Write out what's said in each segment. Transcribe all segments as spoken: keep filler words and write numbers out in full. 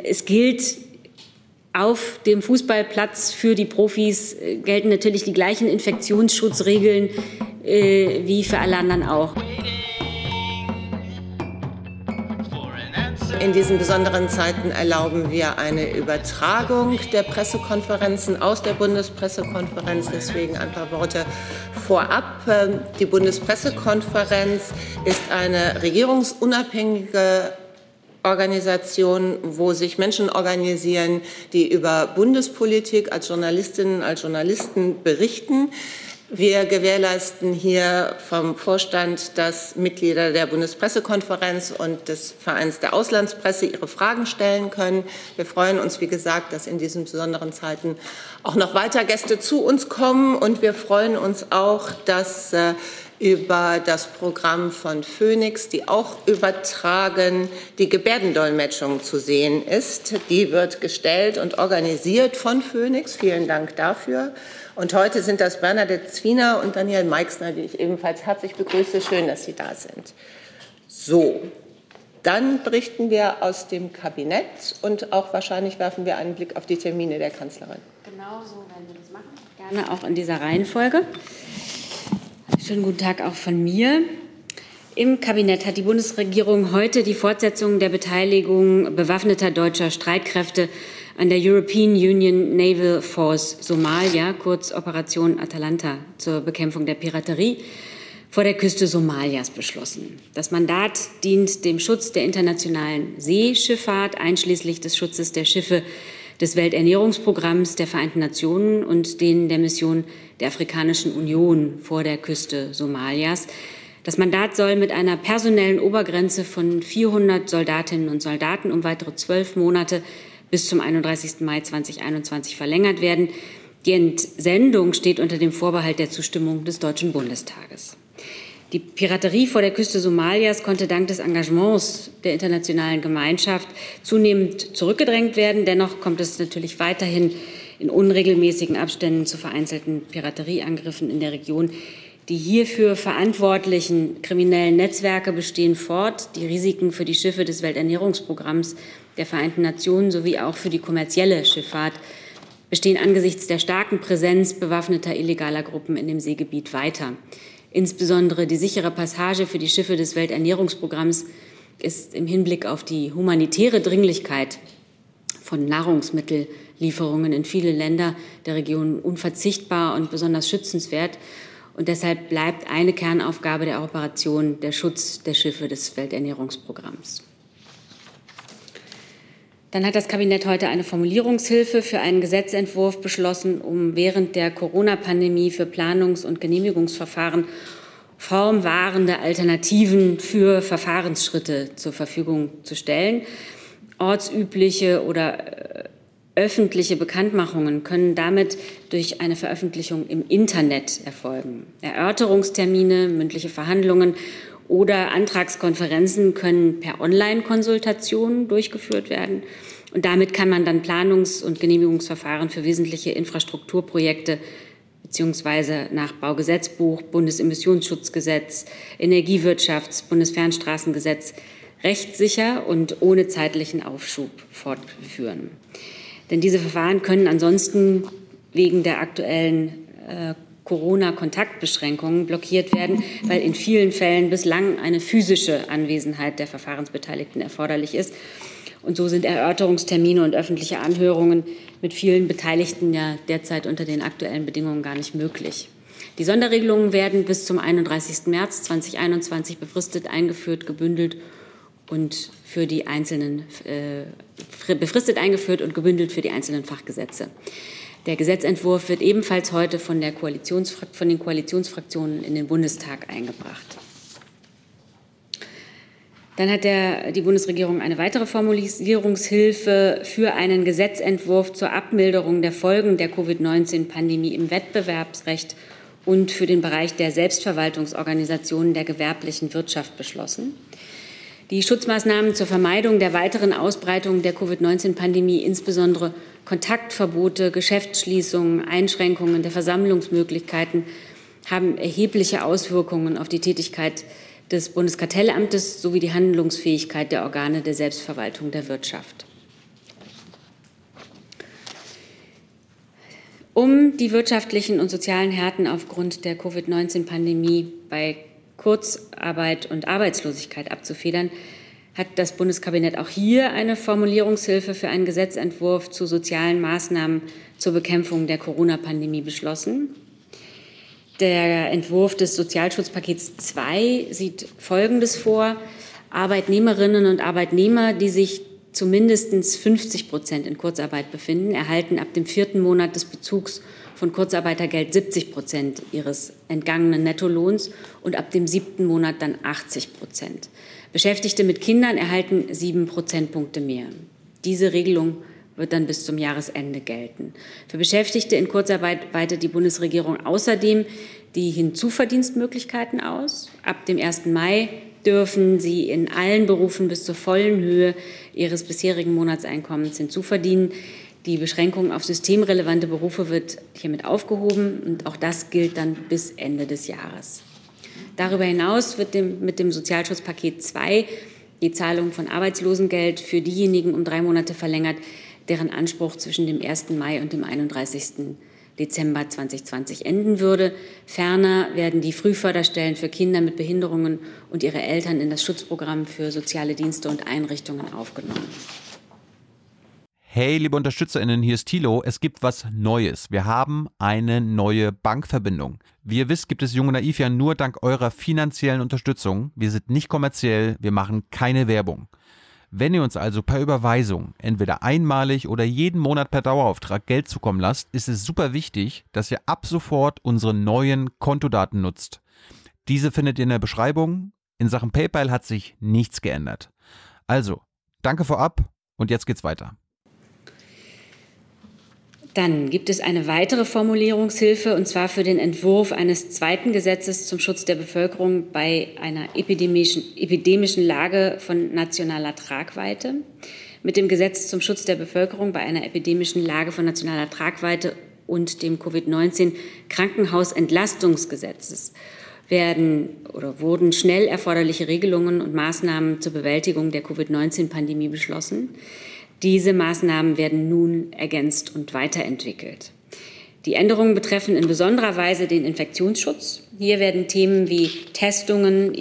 es gilt, auf dem Fußballplatz für die Profis gelten natürlich die gleichen Infektionsschutzregeln äh, wie für alle anderen auch. In diesen besonderen Zeiten erlauben wir eine Übertragung der Pressekonferenzen aus der Bundespressekonferenz. Deswegen ein paar Worte vorab. Die Bundespressekonferenz ist eine regierungsunabhängige Organisation, wo sich Menschen organisieren, die über Bundespolitik als Journalistinnen, als Journalisten berichten. Wir gewährleisten hier vom Vorstand, dass Mitglieder der Bundespressekonferenz und des Vereins der Auslandspresse ihre Fragen stellen können. Wir freuen uns, wie gesagt, dass in diesen besonderen Zeiten auch noch weiter Gäste zu uns kommen. Und wir freuen uns auch, dass äh, über das Programm von Phoenix, die auch übertragen, die Gebärdendolmetschung zu sehen ist. Die wird gestellt und organisiert von Phoenix. Vielen Dank dafür. Und heute sind das Bernadette Zwiener und Daniel Meixner, die ich ebenfalls herzlich begrüße. Schön, dass Sie da sind. So, dann berichten wir aus dem Kabinett und auch wahrscheinlich werfen wir einen Blick auf die Termine der Kanzlerin. Genau so werden wir das machen. Gerne auch in dieser Reihenfolge. Schönen guten Tag auch von mir. Im Kabinett hat die Bundesregierung heute die Fortsetzung der Beteiligung bewaffneter deutscher Streitkräfte an der European Union Naval Force Somalia, kurz Operation Atalanta, zur Bekämpfung der Piraterie vor der Küste Somalias beschlossen. Das Mandat dient dem Schutz der internationalen Seeschifffahrt, einschließlich des Schutzes der Schiffe des Welternährungsprogramms der Vereinten Nationen und denen der Mission der Afrikanischen Union vor der Küste Somalias. Das Mandat soll mit einer personellen Obergrenze von vierhundert Soldatinnen und Soldaten um weitere zwölf Monate bis zum einunddreißigsten Mai zweitausendeinundzwanzig verlängert werden. Die Entsendung steht unter dem Vorbehalt der Zustimmung des Deutschen Bundestages. Die Piraterie vor der Küste Somalias konnte dank des Engagements der internationalen Gemeinschaft zunehmend zurückgedrängt werden. Dennoch kommt es natürlich weiterhin in unregelmäßigen Abständen zu vereinzelten Piraterieangriffen in der Region. Die hierfür verantwortlichen kriminellen Netzwerke bestehen fort. Die Risiken für die Schiffe des Welternährungsprogramms der Vereinten Nationen sowie auch für die kommerzielle Schifffahrt bestehen angesichts der starken Präsenz bewaffneter illegaler Gruppen in dem Seegebiet weiter. Insbesondere die sichere Passage für die Schiffe des Welternährungsprogramms ist im Hinblick auf die humanitäre Dringlichkeit von Nahrungsmittellieferungen in viele Länder der Region unverzichtbar und besonders schützenswert. Und deshalb bleibt eine Kernaufgabe der Operation der Schutz der Schiffe des Welternährungsprogramms. Dann hat das Kabinett heute eine Formulierungshilfe für einen Gesetzentwurf beschlossen, um während der Corona-Pandemie für Planungs- und Genehmigungsverfahren formwahrende Alternativen für Verfahrensschritte zur Verfügung zu stellen. Ortsübliche oder öffentliche Bekanntmachungen können damit durch eine Veröffentlichung im Internet erfolgen. Erörterungstermine, mündliche Verhandlungen oder Antragskonferenzen können per Online-Konsultation durchgeführt werden. Und damit kann man dann Planungs- und Genehmigungsverfahren für wesentliche Infrastrukturprojekte beziehungsweise nach Baugesetzbuch, Bundesemissionsschutzgesetz, Energiewirtschafts-, Bundesfernstraßengesetz rechtssicher und ohne zeitlichen Aufschub fortführen. Denn diese Verfahren können ansonsten wegen der aktuellen äh, Corona-Kontaktbeschränkungen blockiert werden, weil in vielen Fällen bislang eine physische Anwesenheit der Verfahrensbeteiligten erforderlich ist. Und so sind Erörterungstermine und öffentliche Anhörungen mit vielen Beteiligten ja derzeit unter den aktuellen Bedingungen gar nicht möglich. Die Sonderregelungen werden bis zum einunddreißigsten März zweitausendeinundzwanzig befristet eingeführt, gebündelt und für die einzelnen äh, befristet eingeführt und gebündelt für die einzelnen Fachgesetze. Der Gesetzentwurf wird ebenfalls heute von, der Koalitionsfrak- von den Koalitionsfraktionen in den Bundestag eingebracht. Dann hat der, die Bundesregierung eine weitere Formulierungshilfe für einen Gesetzentwurf zur Abmilderung der Folgen der Covid neunzehn Pandemie im Wettbewerbsrecht und für den Bereich der Selbstverwaltungsorganisationen der gewerblichen Wirtschaft beschlossen. Die Schutzmaßnahmen zur Vermeidung der weiteren Ausbreitung der Covid neunzehn Pandemie, insbesondere Kontaktverbote, Geschäftsschließungen, Einschränkungen der Versammlungsmöglichkeiten, haben erhebliche Auswirkungen auf die Tätigkeit des Bundeskartellamtes sowie die Handlungsfähigkeit der Organe der Selbstverwaltung der Wirtschaft. Um die wirtschaftlichen und sozialen Härten aufgrund der Covid neunzehn Pandemie bei Kurzarbeit und Arbeitslosigkeit abzufedern, hat das Bundeskabinett auch hier eine Formulierungshilfe für einen Gesetzentwurf zu sozialen Maßnahmen zur Bekämpfung der Corona-Pandemie beschlossen. Der Entwurf des Sozialschutzpakets zwei sieht Folgendes vor. Arbeitnehmerinnen und Arbeitnehmer, die sich zu mindestens fünfzig Prozent in Kurzarbeit befinden, erhalten ab dem vierten Monat des Bezugs von Kurzarbeitergeld siebzig Prozent ihres entgangenen Nettolohns und ab dem siebten Monat dann achtzig Prozent. Beschäftigte mit Kindern erhalten sieben Prozentpunkte mehr. Diese Regelung wird dann bis zum Jahresende gelten. Für Beschäftigte in Kurzarbeit weitet die Bundesregierung außerdem die Hinzuverdienstmöglichkeiten aus. Ab dem ersten Mai dürfen sie in allen Berufen bis zur vollen Höhe ihres bisherigen Monatseinkommens hinzuverdienen. Die Beschränkung auf systemrelevante Berufe wird hiermit aufgehoben und auch das gilt dann bis Ende des Jahres. Darüber hinaus wird dem, mit dem Sozialschutzpaket zwei die Zahlung von Arbeitslosengeld für diejenigen um drei Monate verlängert, deren Anspruch zwischen dem ersten Mai und dem einunddreißigsten Dezember zweitausendzwanzig enden würde. Ferner werden die Frühförderstellen für Kinder mit Behinderungen und ihre Eltern in das Schutzprogramm für soziale Dienste und Einrichtungen aufgenommen. Hey, liebe UnterstützerInnen, hier ist Thilo. Es gibt was Neues. Wir haben eine neue Bankverbindung. Wie ihr wisst, gibt es Jung und Naiv ja nur dank eurer finanziellen Unterstützung. Wir sind nicht kommerziell, wir machen keine Werbung. Wenn ihr uns also per Überweisung, entweder einmalig oder jeden Monat per Dauerauftrag Geld zukommen lasst, ist es super wichtig, dass ihr ab sofort unsere neuen Kontodaten nutzt. Diese findet ihr in der Beschreibung. In Sachen PayPal hat sich nichts geändert. Also, danke vorab und jetzt geht's weiter. Dann gibt es eine weitere Formulierungshilfe, und zwar für den Entwurf eines zweiten Gesetzes zum Schutz der Bevölkerung bei einer epidemischen, epidemischen Lage von nationaler Tragweite. Mit dem Gesetz zum Schutz der Bevölkerung bei einer epidemischen Lage von nationaler Tragweite und dem Covid neunzehn Krankenhausentlastungsgesetzes werden oder wurden schnell erforderliche Regelungen und Maßnahmen zur Bewältigung der Covid neunzehn Pandemie beschlossen. Diese Maßnahmen werden nun ergänzt und weiterentwickelt. Die Änderungen betreffen in besonderer Weise den Infektionsschutz. Hier werden Themen wie Testungen,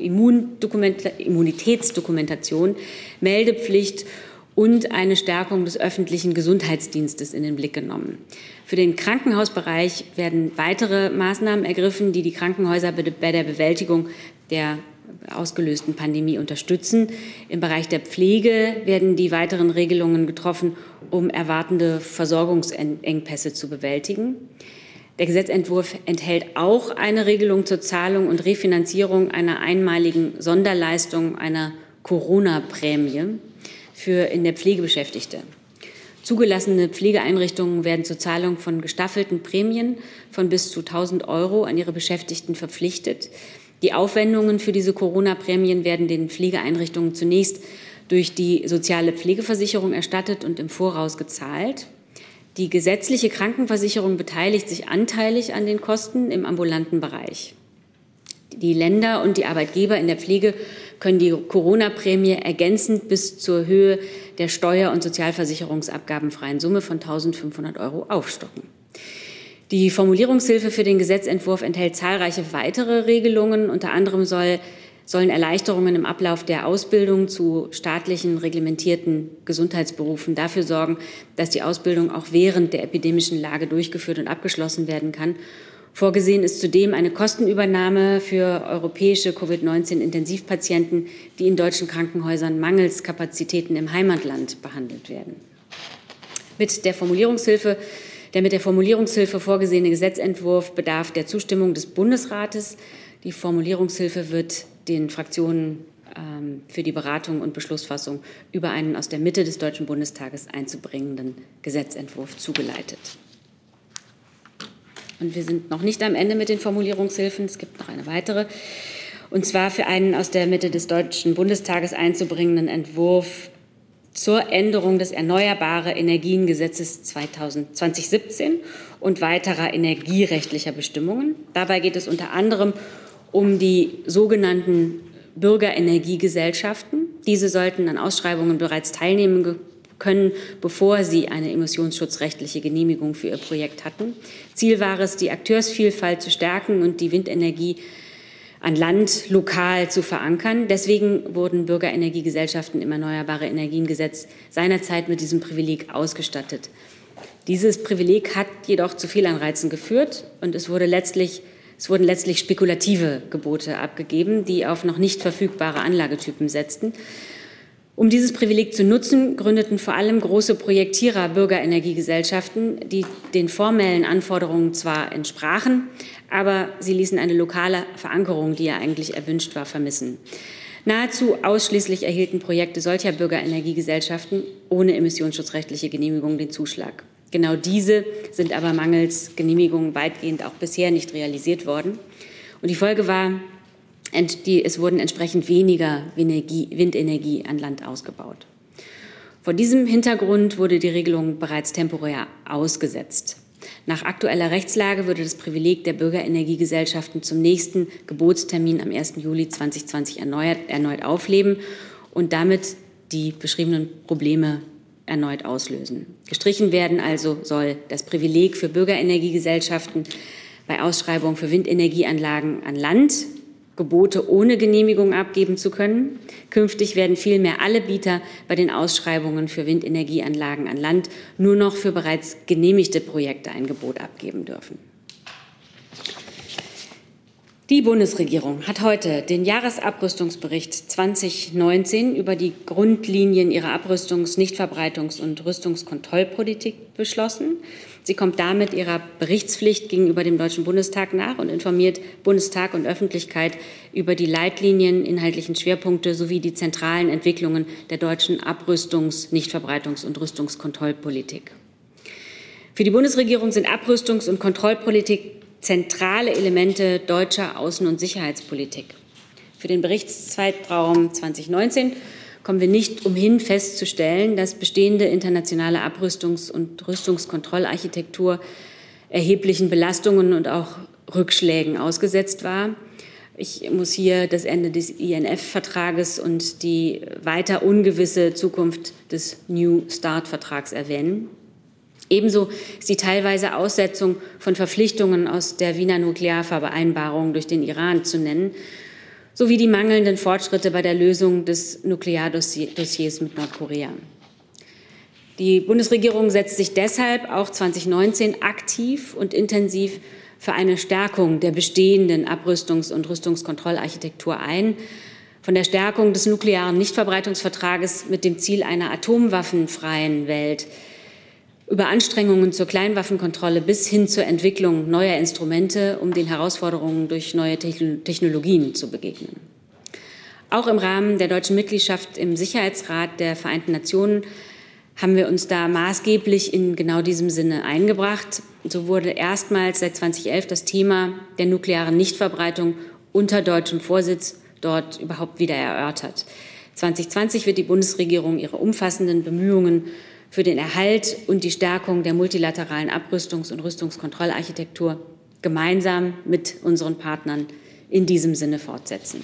Immunitätsdokumentation, Meldepflicht und eine Stärkung des öffentlichen Gesundheitsdienstes in den Blick genommen. Für den Krankenhausbereich werden weitere Maßnahmen ergriffen, die die Krankenhäuser bei der Bewältigung der ausgelösten Pandemie unterstützen. Im Bereich der Pflege werden die weiteren Regelungen getroffen, um erwartende Versorgungsengpässe zu bewältigen. Der Gesetzentwurf enthält auch eine Regelung zur Zahlung und Refinanzierung einer einmaligen Sonderleistung, einer Corona-Prämie für in der Pflege Beschäftigte. Zugelassene Pflegeeinrichtungen werden zur Zahlung von gestaffelten Prämien von bis zu tausend Euro an ihre Beschäftigten verpflichtet. Die Aufwendungen für diese Corona-Prämien werden den Pflegeeinrichtungen zunächst durch die soziale Pflegeversicherung erstattet und im Voraus gezahlt. Die gesetzliche Krankenversicherung beteiligt sich anteilig an den Kosten im ambulanten Bereich. Die Länder und die Arbeitgeber in der Pflege können die Corona-Prämie ergänzend bis zur Höhe der Steuer- und Sozialversicherungsabgabenfreien Summe von eintausendfünfhundert Euro aufstocken. Die Formulierungshilfe für den Gesetzentwurf enthält zahlreiche weitere Regelungen. Unter anderem soll, sollen Erleichterungen im Ablauf der Ausbildung zu staatlichen reglementierten Gesundheitsberufen dafür sorgen, dass die Ausbildung auch während der epidemischen Lage durchgeführt und abgeschlossen werden kann. Vorgesehen ist zudem eine Kostenübernahme für europäische Covid neunzehn Intensivpatienten, die in deutschen Krankenhäusern mangels Kapazitäten im Heimatland behandelt werden. Mit der Formulierungshilfe Der mit der Formulierungshilfe vorgesehene Gesetzentwurf bedarf der Zustimmung des Bundesrates. Die Formulierungshilfe wird den Fraktionen ähm, für die Beratung und Beschlussfassung über einen aus der Mitte des Deutschen Bundestages einzubringenden Gesetzentwurf zugeleitet. Und wir sind noch nicht am Ende mit den Formulierungshilfen. Es gibt noch eine weitere. Und zwar für einen aus der Mitte des Deutschen Bundestages einzubringenden Entwurf zur Änderung des Erneuerbare Energiengesetzes zweitausendsiebzehn und weiterer energierechtlicher Bestimmungen. Dabei geht es unter anderem um die sogenannten Bürgerenergiegesellschaften. Diese sollten an Ausschreibungen bereits teilnehmen können, bevor sie eine emissionsschutzrechtliche Genehmigung für ihr Projekt hatten. Ziel war es, die Akteursvielfalt zu stärken und die Windenergie an Land lokal zu verankern. Deswegen wurden Bürgerenergiegesellschaften im Erneuerbare Energien-Gesetz seinerzeit mit diesem Privileg ausgestattet. Dieses Privileg hat jedoch zu Fehlanreizen geführt und es, wurde letztlich, es wurden letztlich spekulative Gebote abgegeben, die auf noch nicht verfügbare Anlagetypen setzten. Um dieses Privileg zu nutzen, gründeten vor allem große Projektierer Bürgerenergiegesellschaften, die den formellen Anforderungen zwar entsprachen, aber sie ließen eine lokale Verankerung, die ja eigentlich erwünscht war, vermissen. Nahezu ausschließlich erhielten Projekte solcher Bürgerenergiegesellschaften ohne emissionsschutzrechtliche Genehmigung den Zuschlag. Genau diese sind aber mangels Genehmigung weitgehend auch bisher nicht realisiert worden. Und die Folge war, es wurden entsprechend weniger Windenergie an Land ausgebaut. Vor diesem Hintergrund wurde die Regelung bereits temporär ausgesetzt. Nach aktueller Rechtslage würde das Privileg der Bürgerenergiegesellschaften zum nächsten Gebotstermin am ersten Juli zweitausendzwanzig erneut, erneut aufleben und damit die beschriebenen Probleme erneut auslösen. Gestrichen werden also soll das Privileg für Bürgerenergiegesellschaften bei Ausschreibung für Windenergieanlagen an Land Gebote ohne Genehmigung abgeben zu können. Künftig werden vielmehr alle Bieter bei den Ausschreibungen für Windenergieanlagen an Land nur noch für bereits genehmigte Projekte ein Gebot abgeben dürfen. Die Bundesregierung hat heute den Jahresabrüstungsbericht zweitausendneunzehn über die Grundlinien ihrer Abrüstungs-, Nichtverbreitungs- und Rüstungskontrollpolitik beschlossen. Sie kommt damit ihrer Berichtspflicht gegenüber dem Deutschen Bundestag nach und informiert Bundestag und Öffentlichkeit über die Leitlinien, inhaltlichen Schwerpunkte sowie die zentralen Entwicklungen der deutschen Abrüstungs-, Nichtverbreitungs- und Rüstungskontrollpolitik. Für die Bundesregierung sind Abrüstungs- und Kontrollpolitik zentrale Elemente deutscher Außen- und Sicherheitspolitik. Für den Berichtszeitraum zweitausendneunzehn kommen wir nicht umhin festzustellen, dass bestehende internationale Abrüstungs- und Rüstungskontrollarchitektur erheblichen Belastungen und auch Rückschlägen ausgesetzt war. Ich muss hier das Ende des I N F-Vertrages und die weiter ungewisse Zukunft des New Start-Vertrags erwähnen. Ebenso ist die teilweise Aussetzung von Verpflichtungen aus der Wiener Nuklearvereinbarung durch den Iran zu nennen, sowie die mangelnden Fortschritte bei der Lösung des Nukleardossiers mit Nordkorea. Die Bundesregierung setzt sich deshalb auch zweitausendneunzehn aktiv und intensiv für eine Stärkung der bestehenden Abrüstungs- und Rüstungskontrollarchitektur ein, von der Stärkung des nuklearen Nichtverbreitungsvertrages mit dem Ziel einer atomwaffenfreien Welt über Anstrengungen zur Kleinwaffenkontrolle bis hin zur Entwicklung neuer Instrumente, um den Herausforderungen durch neue Technologien zu begegnen. Auch im Rahmen der deutschen Mitgliedschaft im Sicherheitsrat der Vereinten Nationen haben wir uns da maßgeblich in genau diesem Sinne eingebracht. So wurde erstmals seit zweitausendelf das Thema der nuklearen Nichtverbreitung unter deutschem Vorsitz dort überhaupt wieder erörtert. zweitausendzwanzig wird die Bundesregierung ihre umfassenden Bemühungen für den Erhalt und die Stärkung der multilateralen Abrüstungs- und Rüstungskontrollarchitektur gemeinsam mit unseren Partnern in diesem Sinne fortsetzen.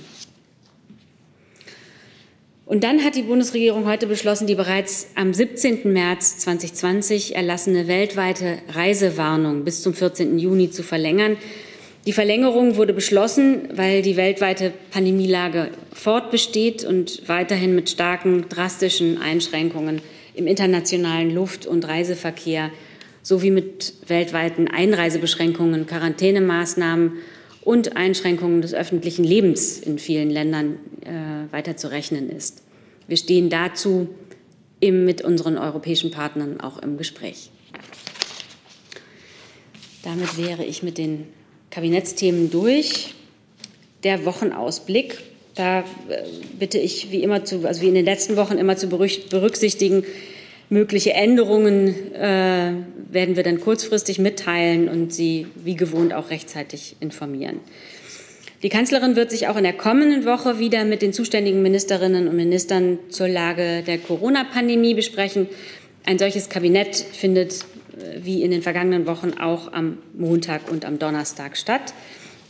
Und dann hat die Bundesregierung heute beschlossen, die bereits am siebzehnten März zweitausendzwanzig erlassene weltweite Reisewarnung bis zum vierzehnten Juni zu verlängern. Die Verlängerung wurde beschlossen, weil die weltweite Pandemielage fortbesteht und weiterhin mit starken, drastischen Einschränkungen im internationalen Luft- und Reiseverkehr sowie mit weltweiten Einreisebeschränkungen, Quarantänemaßnahmen und Einschränkungen des öffentlichen Lebens in vielen Ländern äh, weiter zu rechnen ist. Wir stehen dazu im, mit unseren europäischen Partnern auch im Gespräch. Damit wäre ich mit den Kabinettsthemen durch. Der Wochenausblick. Da bitte ich wie immer zu, also wie in den letzten Wochen immer zu berücksichtigen, mögliche Änderungen äh, werden wir dann kurzfristig mitteilen und Sie wie gewohnt auch rechtzeitig informieren. Die Kanzlerin wird sich auch in der kommenden Woche wieder mit den zuständigen Ministerinnen und Ministern zur Lage der Corona-Pandemie besprechen. Ein solches Kabinett findet wie in den vergangenen Wochen auch am Montag und am Donnerstag statt.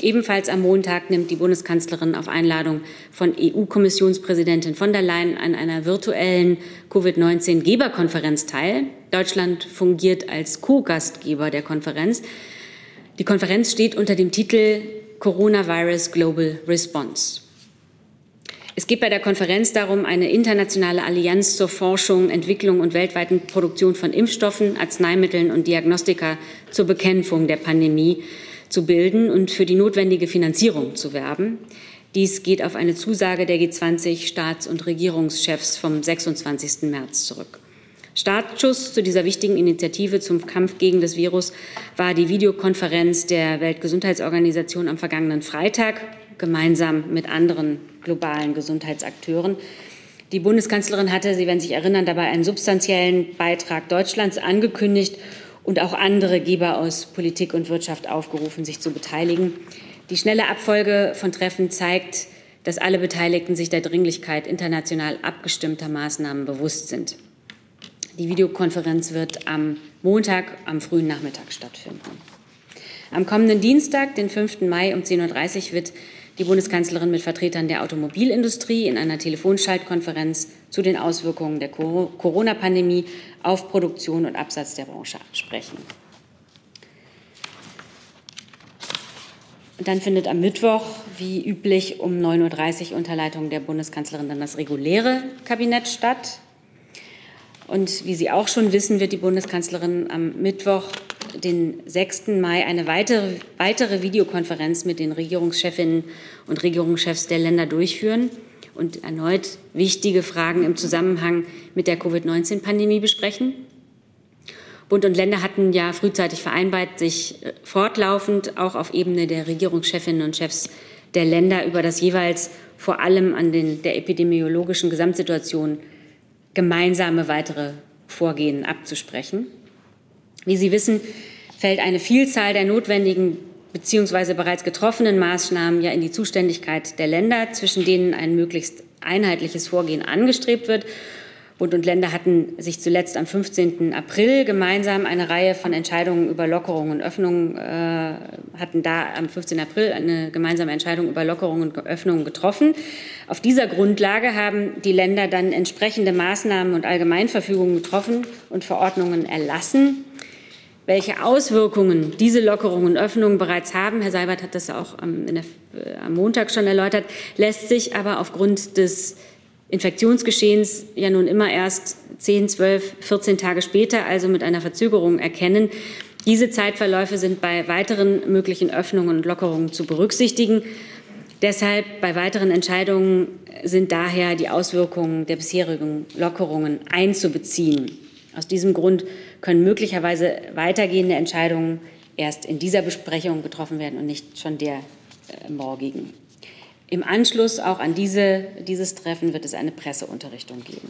Ebenfalls am Montag nimmt die Bundeskanzlerin auf Einladung von E U-Kommissionspräsidentin von der Leyen an einer virtuellen Covid neunzehn Geberkonferenz teil. Deutschland fungiert als Co-Gastgeber der Konferenz. Die Konferenz steht unter dem Titel Coronavirus Global Response. Es geht bei der Konferenz darum, eine internationale Allianz zur Forschung, Entwicklung und weltweiten Produktion von Impfstoffen, Arzneimitteln und Diagnostika zur Bekämpfung der Pandemie zu bilden und für die notwendige Finanzierung zu werben. Dies geht auf eine Zusage der G zwanzig Staats- und Regierungschefs vom sechsundzwanzigsten März zurück. Startschuss zu dieser wichtigen Initiative zum Kampf gegen das Virus war die Videokonferenz der Weltgesundheitsorganisation am vergangenen Freitag, gemeinsam mit anderen globalen Gesundheitsakteuren. Die Bundeskanzlerin hatte, Sie werden sich erinnern, dabei einen substanziellen Beitrag Deutschlands angekündigt und auch andere Geber aus Politik und Wirtschaft aufgerufen, sich zu beteiligen. Die schnelle Abfolge von Treffen zeigt, dass alle Beteiligten sich der Dringlichkeit international abgestimmter Maßnahmen bewusst sind. Die Videokonferenz wird am Montag am frühen Nachmittag stattfinden. Am kommenden Dienstag, den fünften Mai um zehn Uhr dreißig, wird die Bundeskanzlerin mit Vertretern der Automobilindustrie in einer Telefonschaltkonferenz zu den Auswirkungen der Corona-Pandemie auf Produktion und Absatz der Branche sprechen. Und dann findet am Mittwoch, wie üblich, um neun Uhr dreißig unter Leitung der Bundeskanzlerin dann das reguläre Kabinett statt. Und wie Sie auch schon wissen, wird die Bundeskanzlerin am Mittwoch, den sechsten Mai, eine weitere, weitere Videokonferenz mit den Regierungschefinnen und Regierungschefs der Länder durchführen und erneut wichtige Fragen im Zusammenhang mit der Covid neunzehn Pandemie besprechen. Bund und Länder hatten ja frühzeitig vereinbart, sich fortlaufend auch auf Ebene der Regierungschefinnen und Chefs der Länder über das jeweils vor allem an den, der epidemiologischen Gesamtsituation gemeinsame weitere Vorgehen abzusprechen. Wie Sie wissen, fällt eine Vielzahl der notwendigen bzw. bereits getroffenen Maßnahmen ja in die Zuständigkeit der Länder, zwischen denen ein möglichst einheitliches Vorgehen angestrebt wird. Bund und Länder hatten sich zuletzt am fünfzehnten April gemeinsam eine Reihe von Entscheidungen über Lockerung und Öffnung, äh, hatten da am fünfzehnten April eine gemeinsame Entscheidung über Lockerung und Öffnung getroffen. Auf dieser Grundlage haben die Länder dann entsprechende Maßnahmen und Allgemeinverfügungen getroffen und Verordnungen erlassen. Welche Auswirkungen diese Lockerungen und Öffnungen bereits haben, Herr Seibert hat das auch am, in der, äh, am Montag schon erläutert, lässt sich aber aufgrund des Infektionsgeschehens ja nun immer erst zehn, zwölf, vierzehn Tage später, also mit einer Verzögerung, erkennen. Diese Zeitverläufe sind bei weiteren möglichen Öffnungen und Lockerungen zu berücksichtigen. Deshalb bei weiteren Entscheidungen sind daher die Auswirkungen der bisherigen Lockerungen einzubeziehen. Aus diesem Grund können möglicherweise weitergehende Entscheidungen erst in dieser Besprechung getroffen werden und nicht schon der äh, morgigen. Im Anschluss auch an diese, dieses Treffen wird es eine Presseunterrichtung geben.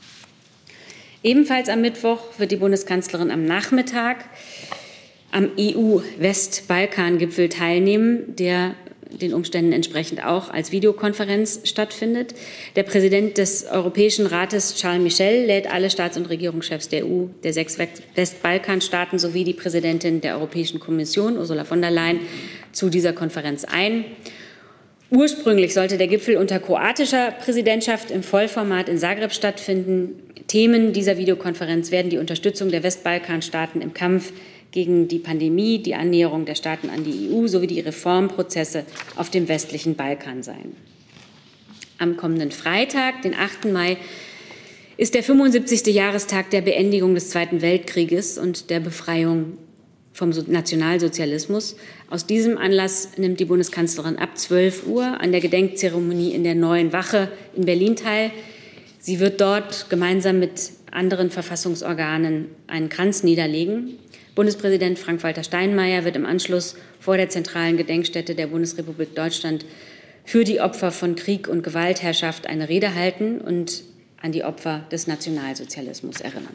Ebenfalls am Mittwoch wird die Bundeskanzlerin am Nachmittag am E U-Westbalkan-Gipfel teilnehmen, der den Umständen entsprechend auch als Videokonferenz stattfindet. Der Präsident des Europäischen Rates, Charles Michel, lädt alle Staats- und Regierungschefs der E U, der sechs Westbalkanstaaten sowie die Präsidentin der Europäischen Kommission, Ursula von der Leyen, zu dieser Konferenz ein. Ursprünglich sollte der Gipfel unter kroatischer Präsidentschaft im Vollformat in Zagreb stattfinden. Themen dieser Videokonferenz werden die Unterstützung der Westbalkanstaaten im Kampf gegen die Pandemie, die Annäherung der Staaten an die E U sowie die Reformprozesse auf dem westlichen Balkan sein. Am kommenden Freitag, den achten Mai, ist der fünfundsiebzigste Jahrestag der Beendigung des Zweiten Weltkrieges und der Befreiung vom Nationalsozialismus. Aus diesem Anlass nimmt die Bundeskanzlerin ab zwölf Uhr an der Gedenkzeremonie in der Neuen Wache in Berlin teil. Sie wird dort gemeinsam mit anderen Verfassungsorganen einen Kranz niederlegen. Bundespräsident Frank-Walter Steinmeier wird im Anschluss vor der zentralen Gedenkstätte der Bundesrepublik Deutschland für die Opfer von Krieg und Gewaltherrschaft eine Rede halten und an die Opfer des Nationalsozialismus erinnern.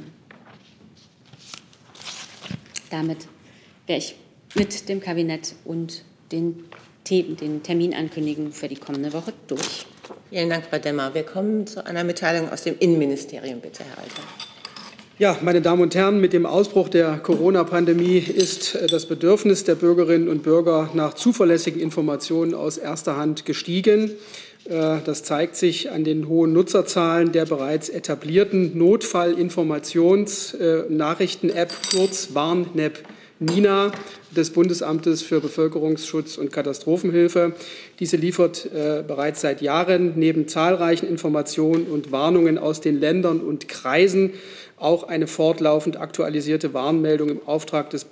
Damit wäre ich mit dem Kabinett und den, den Terminankündigungen für die kommende Woche durch. Vielen Dank, Frau Demmer. Wir kommen zu einer Mitteilung aus dem Innenministerium. Bitte, Herr Alter. Ja, meine Damen und Herren, mit dem Ausbruch der Corona-Pandemie ist das Bedürfnis der Bürgerinnen und Bürger nach zuverlässigen Informationen aus erster Hand gestiegen. Das zeigt sich an den hohen Nutzerzahlen der bereits etablierten Notfallinformations-Nachrichten-App, kurz Warn-App Nina des Bundesamtes für Bevölkerungsschutz und Katastrophenhilfe. Diese liefert äh, bereits seit Jahren neben zahlreichen Informationen und Warnungen aus den Ländern und Kreisen auch eine fortlaufend aktualisierte Warnmeldung im Auftrag des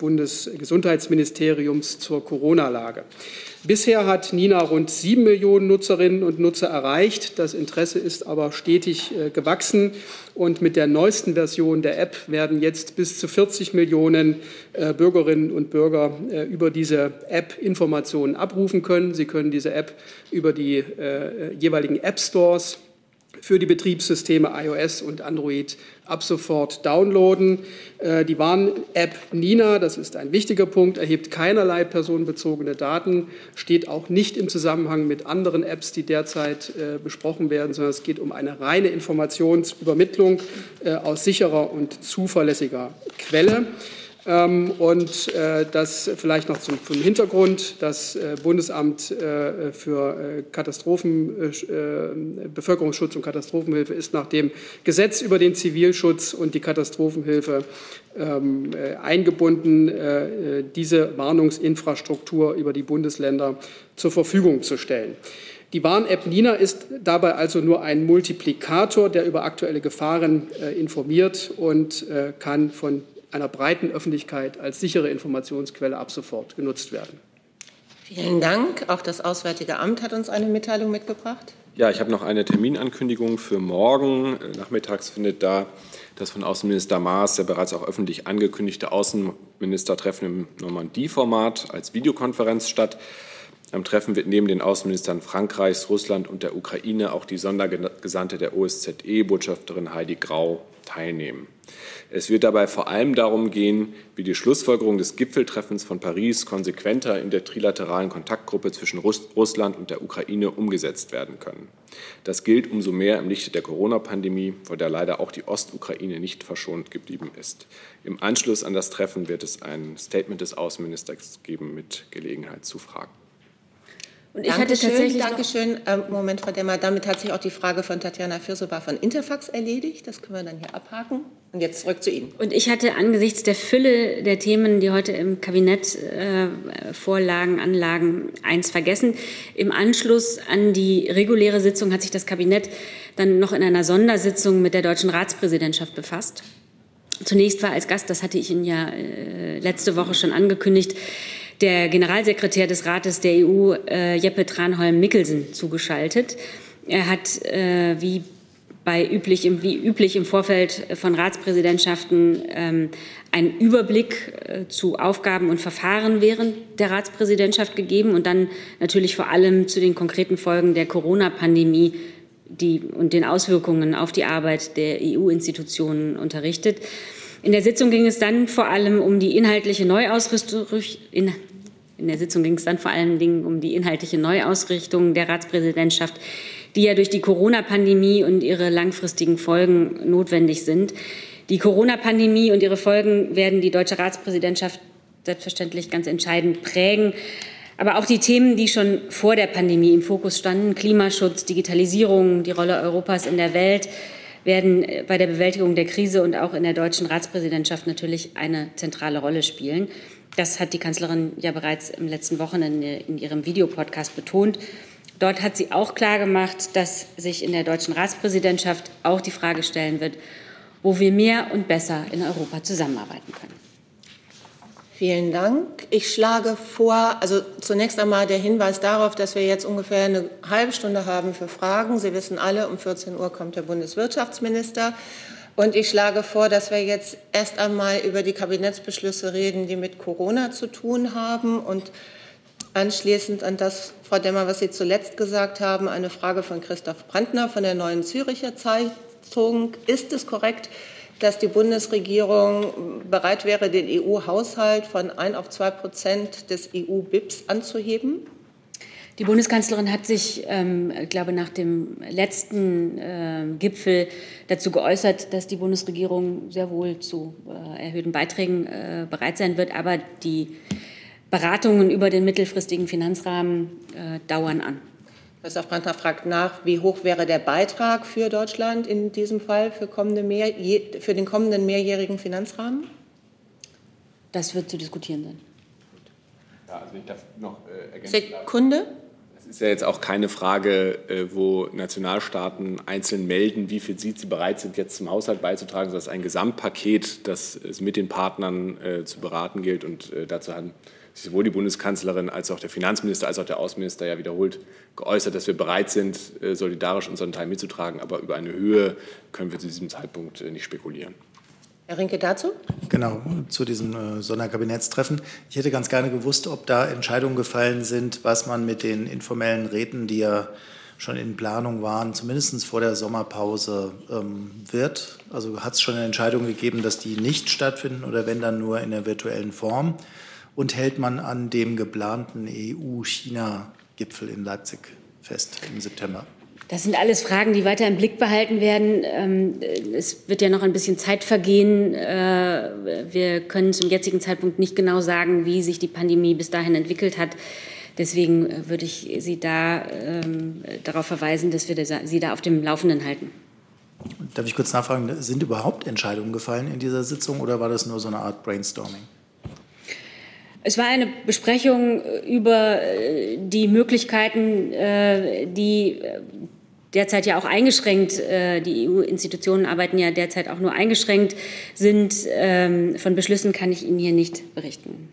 Bundesgesundheitsministeriums zur Corona-Lage. Bisher hat Nina rund sieben Millionen Nutzerinnen und Nutzer erreicht. Das Interesse ist aber stetig äh, gewachsen. Und mit der neuesten Version der App werden jetzt bis zu vierzig Millionen äh, Bürgerinnen und Bürger äh, über diese App Informationen abrufen können. Sie können diese App über die äh, jeweiligen App-Stores für die Betriebssysteme iOS und Android ab sofort downloaden. Die Warn-App Nina, das ist ein wichtiger Punkt, erhebt keinerlei personenbezogene Daten, steht auch nicht im Zusammenhang mit anderen Apps, die derzeit äh, besprochen werden, sondern es geht um eine reine Informationsübermittlung äh, aus sicherer und zuverlässiger Quelle. Ähm, und äh, das vielleicht noch zum, zum Hintergrund. Das äh, Bundesamt äh, für äh, Katastrophen, äh, Bevölkerungsschutz und Katastrophenhilfe ist nach dem Gesetz über den Zivilschutz und die Katastrophenhilfe ähm, äh, eingebunden, äh, diese Warnungsinfrastruktur über die Bundesländer zur Verfügung zu stellen. Die Warn-App Nina ist dabei also nur ein Multiplikator, der über aktuelle Gefahren äh, informiert und äh, kann von einer breiten Öffentlichkeit als sichere Informationsquelle ab sofort genutzt werden. Vielen Dank. Auch das Auswärtige Amt hat uns eine Mitteilung mitgebracht. Ja, ich habe noch eine Terminankündigung für morgen. Nachmittags findet da das von Außenminister Maas ja bereits auch öffentlich angekündigte Außenministertreffen im Normandie-Format als Videokonferenz statt. Am Treffen wird neben den Außenministern Frankreichs, Russland und der Ukraine auch die Sondergesandte der O S Z E, Botschafterin Heidi Grau, teilnehmen. Es wird dabei vor allem darum gehen, wie die Schlussfolgerungen des Gipfeltreffens von Paris konsequenter in der trilateralen Kontaktgruppe zwischen Russland und der Ukraine umgesetzt werden können. Das gilt umso mehr im Lichte der Corona-Pandemie, vor der leider auch die Ostukraine nicht verschont geblieben ist. Im Anschluss an das Treffen wird es ein Statement des Außenministers geben mit Gelegenheit zu Fragen. Und ich Dankeschön, hatte tatsächlich Dankeschön. Ähm, Moment, Frau Demmer, damit hat sich auch die Frage von Tatjana Fürsowa von Interfax erledigt. Das können wir dann hier abhaken. Und jetzt zurück zu Ihnen. Und ich hatte angesichts der Fülle der Themen, die heute im Kabinett äh, vorlagen, anlagen, eins vergessen. Im Anschluss an die reguläre Sitzung hat sich das Kabinett dann noch in einer Sondersitzung mit der deutschen Ratspräsidentschaft befasst. Zunächst war als Gast, das hatte ich Ihnen ja äh, letzte Woche schon angekündigt, der Generalsekretär des Rates der E U, äh, Jeppe Tranholm-Mikkelsen, zugeschaltet. Er hat, äh, wie, bei üblich, im, wie üblich im Vorfeld von Ratspräsidentschaften, ähm, einen Überblick äh, zu Aufgaben und Verfahren während der Ratspräsidentschaft gegeben und dann natürlich vor allem zu den konkreten Folgen der Corona-Pandemie die, und den Auswirkungen auf die Arbeit der E U-Institutionen unterrichtet. In der Sitzung ging es dann vor allem um die inhaltliche Neuausrichtung. In, in der Sitzung ging es dann vor allen Dingen um die inhaltliche Neuausrichtung der Ratspräsidentschaft, die ja durch die Corona-Pandemie und ihre langfristigen Folgen notwendig sind. Die Corona-Pandemie und ihre Folgen werden die deutsche Ratspräsidentschaft selbstverständlich ganz entscheidend prägen. Aber auch die Themen, die schon vor der Pandemie im Fokus standen, Klimaschutz, Digitalisierung, die Rolle Europas in der Welt, werden bei der Bewältigung der Krise und auch in der deutschen Ratspräsidentschaft natürlich eine zentrale Rolle spielen. Das hat die Kanzlerin ja bereits im letzten Wochenende in ihrem Videopodcast betont. Dort hat sie auch klargemacht, dass sich in der deutschen Ratspräsidentschaft auch die Frage stellen wird, wo wir mehr und besser in Europa zusammenarbeiten können. Vielen Dank. Ich schlage vor, also zunächst einmal der Hinweis darauf, dass wir jetzt ungefähr eine halbe Stunde haben für Fragen. Sie wissen alle, um vierzehn Uhr kommt der Bundeswirtschaftsminister. Und ich schlage vor, dass wir jetzt erst einmal über die Kabinettsbeschlüsse reden, die mit Corona zu tun haben. Und anschließend an das, Frau Demmer, was Sie zuletzt gesagt haben, eine Frage von Christoph Brandner von der Neuen Züricher Zeitung. Ist es korrekt, dass die Bundesregierung bereit wäre, den E U-Haushalt von ein auf zwei Prozent des E U-B I Ps anzuheben? Die Bundeskanzlerin hat sich, ähm, ich glaube, nach dem letzten äh, Gipfel dazu geäußert, dass die Bundesregierung sehr wohl zu äh, erhöhten Beiträgen äh, bereit sein wird. Aber die Beratungen über den mittelfristigen Finanzrahmen äh, dauern an. Professor Brandner fragt nach, wie hoch wäre der Beitrag für Deutschland in diesem Fall für, kommende mehr, für den kommenden mehrjährigen Finanzrahmen? Das wird zu diskutieren sein. Ja, also ich darf noch äh, ergänzen. Sekunde. Es ist ja jetzt auch keine Frage, äh, wo Nationalstaaten einzeln melden, wie viel sie bereit sind, jetzt zum Haushalt beizutragen. Das ist ein Gesamtpaket, das es mit den Partnern äh, zu beraten gilt. Und äh, dazu haben sich sowohl die Bundeskanzlerin als auch der Finanzminister als auch der Außenminister ja wiederholt geäußert, dass wir bereit sind, äh, solidarisch unseren Teil mitzutragen. Aber über eine Höhe können wir zu diesem Zeitpunkt äh, nicht spekulieren. Herr Rinke, dazu? Genau, zu diesem äh, Sonderkabinettstreffen. Ich hätte ganz gerne gewusst, ob da Entscheidungen gefallen sind, was man mit den informellen Räten, die ja schon in Planung waren, zumindest vor der Sommerpause ähm, wird. Also hat es schon eine Entscheidung gegeben, dass die nicht stattfinden oder wenn dann nur in der virtuellen Form? Und hält man an dem geplanten E U-China-Gipfel in Leipzig fest im September? Das sind alles Fragen, die weiter im Blick behalten werden. Es wird ja noch ein bisschen Zeit vergehen. Wir können zum jetzigen Zeitpunkt nicht genau sagen, wie sich die Pandemie bis dahin entwickelt hat. Deswegen würde ich Sie da ähm, darauf verweisen, dass wir Sie da auf dem Laufenden halten. Darf ich kurz nachfragen, sind überhaupt Entscheidungen gefallen in dieser Sitzung oder war das nur so eine Art Brainstorming? Es war eine Besprechung über die Möglichkeiten, die derzeit ja auch eingeschränkt, die E U-Institutionen arbeiten ja derzeit auch nur eingeschränkt sind. Von Beschlüssen kann ich Ihnen hier nicht berichten.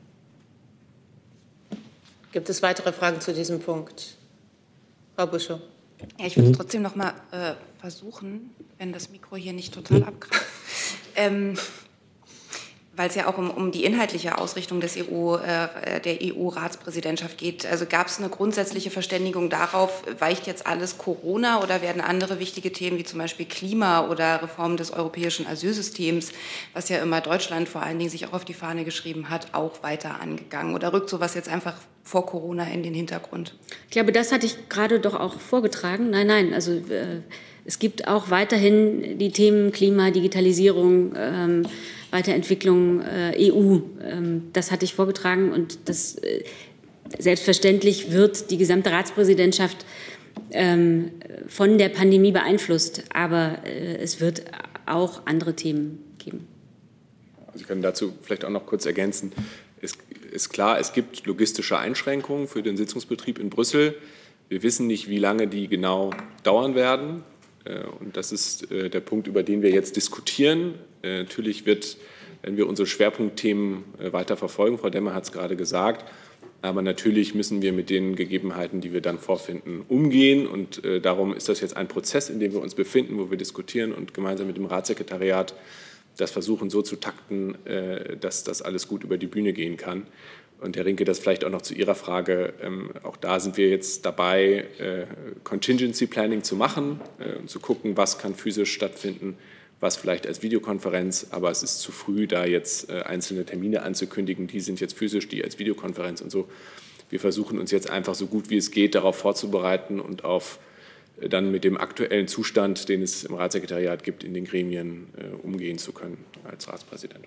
Gibt es weitere Fragen zu diesem Punkt? Frau Buschow. Ja, ich würde trotzdem noch mal äh, versuchen, wenn das Mikro hier nicht total abgreift. Ähm, weil es ja auch um, um die inhaltliche Ausrichtung des E U, äh, der E U-Ratspräsidentschaft geht. Also gab es eine grundsätzliche Verständigung darauf, weicht jetzt alles Corona oder werden andere wichtige Themen wie zum Beispiel Klima oder Reform des europäischen Asylsystems, was ja immer Deutschland vor allen Dingen sich auch auf die Fahne geschrieben hat, auch weiter angegangen? Oder rückt sowas jetzt einfach vor Corona in den Hintergrund? Ich glaube, das hatte ich gerade doch auch vorgetragen. Nein, nein, also äh, es gibt auch weiterhin die Themen Klima, Digitalisierung, ähm, Weiterentwicklung äh, E U. Ähm, das hatte ich vorgetragen und das äh, selbstverständlich wird die gesamte Ratspräsidentschaft ähm, von der Pandemie beeinflusst, aber äh, es wird auch andere Themen geben. Also ich kann dazu vielleicht auch noch kurz ergänzen. Es ist klar, es gibt logistische Einschränkungen für den Sitzungsbetrieb in Brüssel. Wir wissen nicht, wie lange die genau dauern werden. Und das ist der Punkt, über den wir jetzt diskutieren. Natürlich wird, wenn wir unsere Schwerpunktthemen weiter verfolgen, Frau Demmer hat es gerade gesagt, aber natürlich müssen wir mit den Gegebenheiten, die wir dann vorfinden, umgehen. Und darum ist das jetzt ein Prozess, in dem wir uns befinden, wo wir diskutieren und gemeinsam mit dem Ratssekretariat das versuchen so zu takten, dass das alles gut über die Bühne gehen kann. Und Herr Rinke, das vielleicht auch noch zu Ihrer Frage. Auch da sind wir jetzt dabei, Contingency Planning zu machen und zu gucken, was kann physisch stattfinden, was vielleicht als Videokonferenz. Aber es ist zu früh, da jetzt einzelne Termine anzukündigen. Die sind jetzt physisch, die als Videokonferenz und so. Wir versuchen uns jetzt einfach so gut wie es geht darauf vorzubereiten und auf dann mit dem aktuellen Zustand, den es im Ratssekretariat gibt, in den Gremien äh, umgehen zu können als Ratspräsident.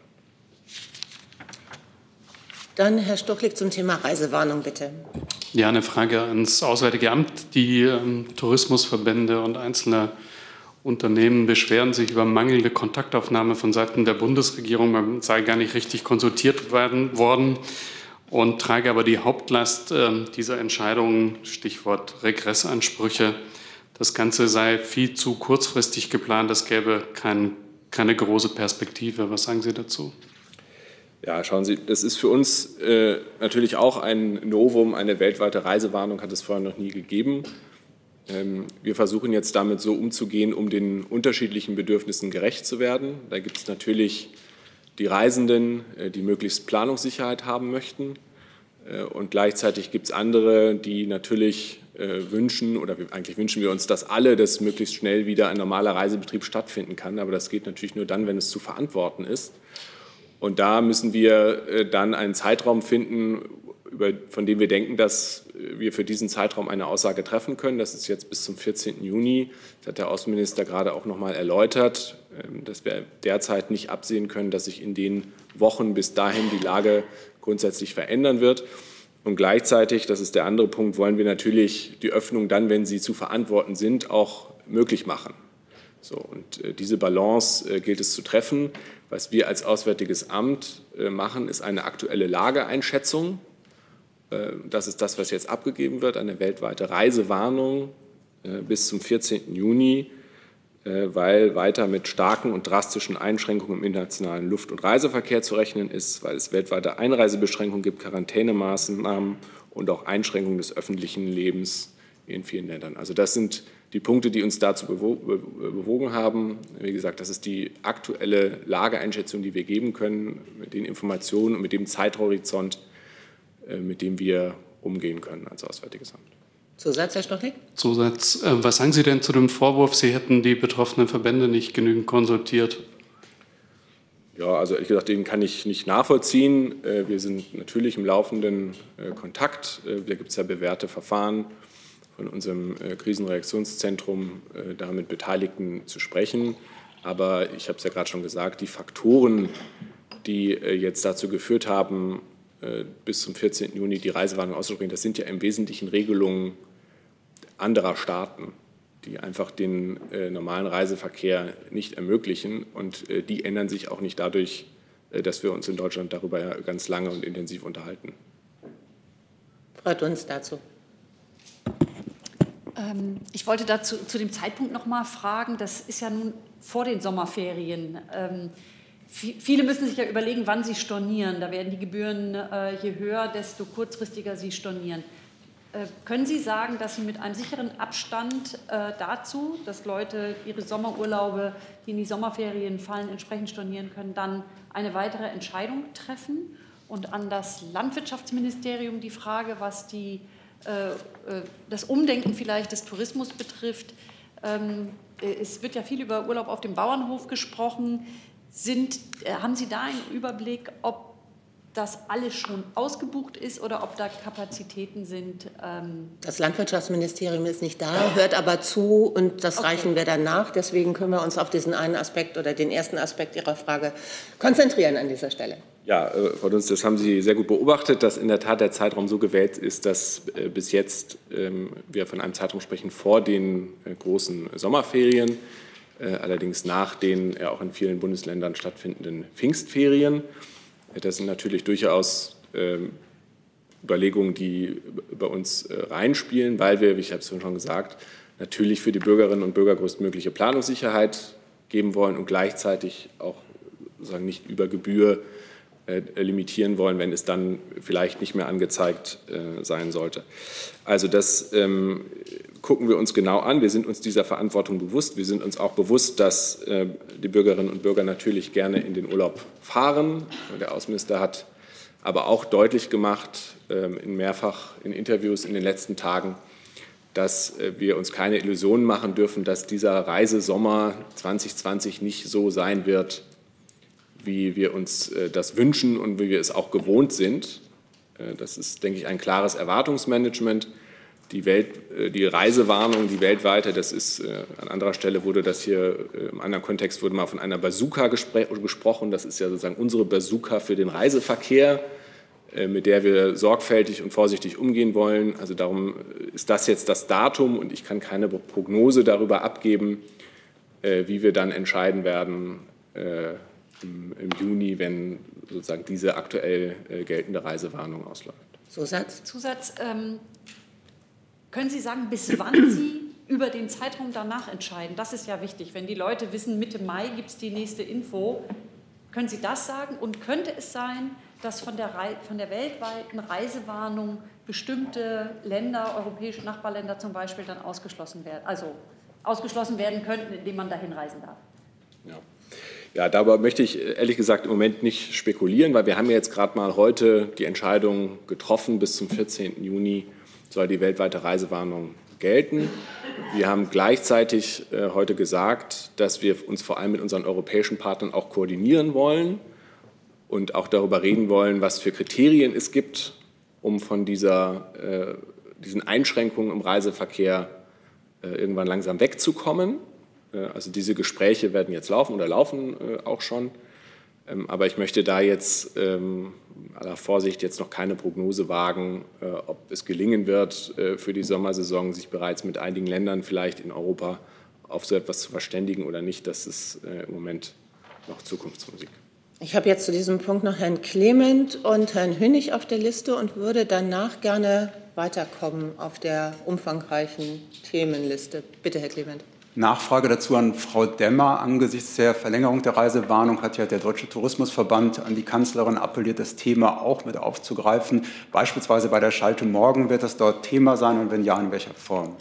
Dann Herr Stuchlik zum Thema Reisewarnung, bitte. Ja, eine Frage ans Auswärtige Amt. Die ähm, Tourismusverbände und einzelne Unternehmen beschweren sich über mangelnde Kontaktaufnahme von Seiten der Bundesregierung. Man sei gar nicht richtig konsultiert werden, worden und trage aber die Hauptlast äh, dieser Entscheidungen, Stichwort Regressansprüche. Das Ganze sei viel zu kurzfristig geplant, es gäbe kein, keine große Perspektive. Was sagen Sie dazu? Ja, schauen Sie, das ist für uns äh, natürlich auch ein Novum. Eine weltweite Reisewarnung hat es vorher noch nie gegeben. Ähm, wir versuchen jetzt damit so umzugehen, um den unterschiedlichen Bedürfnissen gerecht zu werden. Da gibt es natürlich die Reisenden, äh, die möglichst Planungssicherheit haben möchten. Äh, und gleichzeitig gibt es andere, die natürlich äh, wünschen, oder wir, eigentlich wünschen wir uns, dass alle, dass möglichst schnell wieder ein normaler Reisebetrieb stattfinden kann. Aber das geht natürlich nur dann, wenn es zu verantworten ist. Und da müssen wir dann einen Zeitraum finden, über, von dem wir denken, dass wir für diesen Zeitraum eine Aussage treffen können. Das ist jetzt bis zum vierzehnten Juni. Das hat der Außenminister gerade auch noch mal erläutert, dass wir derzeit nicht absehen können, dass sich in den Wochen bis dahin die Lage grundsätzlich verändern wird. Und gleichzeitig, das ist der andere Punkt, wollen wir natürlich die Öffnung dann, wenn sie zu verantworten sind, auch möglich machen. So, und äh, diese Balance äh, gilt es zu treffen. Was wir als Auswärtiges Amt äh, machen, ist eine aktuelle Lageeinschätzung. Äh, das ist das, was jetzt abgegeben wird, eine weltweite Reisewarnung äh, bis zum vierzehnten Juni, äh, weil weiter mit starken und drastischen Einschränkungen im internationalen Luft- und Reiseverkehr zu rechnen ist, weil es weltweite Einreisebeschränkungen gibt, Quarantänemaßnahmen und auch Einschränkungen des öffentlichen Lebens in vielen Ländern. Also das sind die Punkte, die uns dazu bewogen haben. Wie gesagt, das ist die aktuelle Lageeinschätzung, die wir geben können, mit den Informationen und mit dem Zeithorizont, mit dem wir umgehen können als Auswärtiges Amt. Zusatz, Herr Stochlik? Zusatz. Was sagen Sie denn zu dem Vorwurf, Sie hätten die betroffenen Verbände nicht genügend konsultiert? Ja, also ehrlich gesagt, den kann ich nicht nachvollziehen. Wir sind natürlich im laufenden Kontakt. Da gibt es ja bewährte Verfahren von unserem Krisenreaktionszentrum, damit Beteiligten zu sprechen. Aber ich habe es ja gerade schon gesagt, die Faktoren, die jetzt dazu geführt haben, bis zum vierzehnten Juni die Reisewarnung auszusprechen, das sind ja im Wesentlichen Regelungen anderer Staaten, die einfach den normalen Reiseverkehr nicht ermöglichen. Und die ändern sich auch nicht dadurch, dass wir uns in Deutschland darüber ganz lange und intensiv unterhalten. Frau Dunz dazu. Ich wollte dazu zu dem Zeitpunkt noch mal fragen, das ist ja nun vor den Sommerferien. Ähm, viele müssen sich ja überlegen, wann sie stornieren. Da werden die Gebühren, äh, je höher, desto kurzfristiger sie stornieren. Äh, können Sie sagen, dass Sie mit einem sicheren Abstand äh, dazu, dass Leute ihre Sommerurlaube, die in die Sommerferien fallen, entsprechend stornieren können, dann eine weitere Entscheidung treffen? Und an das Landwirtschaftsministerium die Frage, was die das Umdenken vielleicht des Tourismus betrifft. Es wird ja viel über Urlaub auf dem Bauernhof gesprochen. Sind, haben Sie da einen Überblick, ob das alles schon ausgebucht ist oder ob da Kapazitäten sind? Das Landwirtschaftsministerium ist nicht da, hört aber zu und das okay. reichen wir dann nach. Deswegen können wir uns auf diesen einen Aspekt oder den ersten Aspekt Ihrer Frage konzentrieren an dieser Stelle. Ja, äh, Frau Dunz, das haben Sie sehr gut beobachtet, dass in der Tat der Zeitraum so gewählt ist, dass äh, bis jetzt ähm, wir von einem Zeitraum sprechen vor den äh, großen Sommerferien, äh, allerdings nach den äh, auch in vielen Bundesländern stattfindenden Pfingstferien. Äh, das sind natürlich durchaus äh, Überlegungen, die bei uns äh, reinspielen, weil wir, wie ich habe es schon gesagt, natürlich für die Bürgerinnen und Bürger größtmögliche Planungssicherheit geben wollen und gleichzeitig auch sozusagen nicht über Gebühr limitieren wollen, wenn es dann vielleicht nicht mehr angezeigt äh, sein sollte. Also das ähm, gucken wir uns genau an. Wir sind uns dieser Verantwortung bewusst. Wir sind uns auch bewusst, dass äh, die Bürgerinnen und Bürger natürlich gerne in den Urlaub fahren. Der Außenminister hat aber auch deutlich gemacht, äh, in mehrfach in Interviews in den letzten Tagen, dass äh, wir uns keine Illusionen machen dürfen, dass dieser Reisesommer zwanzig zwanzig nicht so sein wird, wie wir uns das wünschen und wie wir es auch gewohnt sind. Das ist, denke ich, ein klares Erwartungsmanagement. Die, Welt, die Reisewarnung, die weltweite, das ist an anderer Stelle wurde das hier, im anderen Kontext wurde mal von einer Bazooka gespr- gesprochen. Das ist ja sozusagen unsere Bazooka für den Reiseverkehr, mit der wir sorgfältig und vorsichtig umgehen wollen. Also darum ist das jetzt das Datum und ich kann keine Prognose darüber abgeben, wie wir dann entscheiden werden, im Juni, wenn sozusagen diese aktuell äh, geltende Reisewarnung ausläuft. Zusatz? Zusatz. Ähm, können Sie sagen, bis wann Sie über den Zeitraum danach entscheiden? Das ist ja wichtig. Wenn die Leute wissen, Mitte Mai gibt es die nächste Info, können Sie das sagen? Und könnte es sein, dass von der, Re- von der weltweiten Reisewarnung bestimmte Länder, europäische Nachbarländer zum Beispiel, dann ausgeschlossen werden, also ausgeschlossen werden könnten, indem man dahin reisen darf? Ja. Ja, darüber möchte ich ehrlich gesagt im Moment nicht spekulieren, weil wir haben ja jetzt gerade mal heute die Entscheidung getroffen, bis zum vierzehnten Juni soll die weltweite Reisewarnung gelten. Wir haben gleichzeitig äh, heute gesagt, dass wir uns vor allem mit unseren europäischen Partnern auch koordinieren wollen und auch darüber reden wollen, was für Kriterien es gibt, um von dieser, äh, diesen Einschränkungen im Reiseverkehr äh, irgendwann langsam wegzukommen. Äh, also diese Gespräche werden jetzt laufen oder laufen äh, auch schon. Ähm, aber ich möchte da jetzt ähm, aller Vorsicht jetzt noch keine Prognose wagen, äh, ob es gelingen wird, äh, für die Sommersaison sich bereits mit einigen Ländern vielleicht in Europa auf so etwas zu verständigen oder nicht. Das ist äh, im Moment noch Zukunftsmusik. Ich habe jetzt zu diesem Punkt noch Herrn Clement und Herrn Hönig auf der Liste und würde danach gerne weiterkommen auf der umfangreichen Themenliste. Bitte, Herr Clement. Nachfrage dazu an Frau Demmer. Angesichts der Verlängerung der Reisewarnung hat ja der Deutsche Tourismusverband an die Kanzlerin appelliert, das Thema auch mit aufzugreifen. Beispielsweise bei der Schalte morgen. Wird das dort Thema sein und wenn ja, in welcher Form?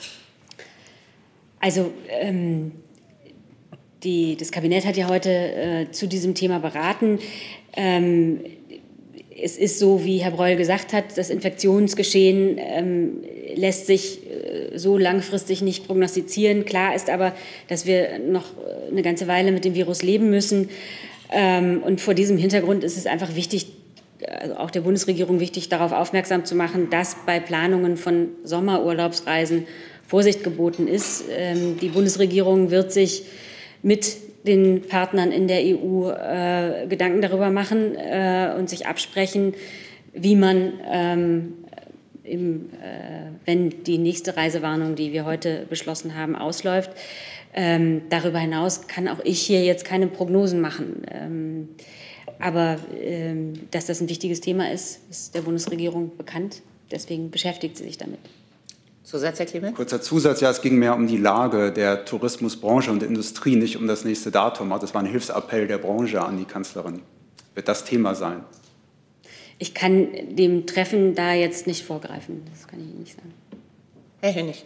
Also ähm, die, das Kabinett hat ja heute äh, zu diesem Thema beraten. Ähm, es ist so, wie Herr Breul gesagt hat, das Infektionsgeschehen ähm, lässt sich äh, so langfristig nicht prognostizieren. Klar ist aber, dass wir noch eine ganze Weile mit dem Virus leben müssen. Ähm, und vor diesem Hintergrund ist es einfach wichtig, also auch der Bundesregierung wichtig, darauf aufmerksam zu machen, dass bei Planungen von Sommerurlaubsreisen Vorsicht geboten ist. Ähm, die Bundesregierung wird sich mit den Partnern in der E U äh, Gedanken darüber machen äh, und sich absprechen, wie man, ähm, im, äh, wenn die nächste Reisewarnung, die wir heute beschlossen haben, ausläuft. Ähm, darüber hinaus kann auch ich hier jetzt keine Prognosen machen. Ähm, aber ähm, dass das ein wichtiges Thema ist, ist der Bundesregierung bekannt. Deswegen beschäftigt sie sich damit. Zusatz, Herr Clement? Kurzer Zusatz, ja, es ging mehr um die Lage der Tourismusbranche und der Industrie, nicht um das nächste Datum. Also das war ein Hilfsappell der Branche an die Kanzlerin. Wird das Thema sein? Ich kann dem Treffen da jetzt nicht vorgreifen. Das kann ich Ihnen nicht sagen. Herr Hönig.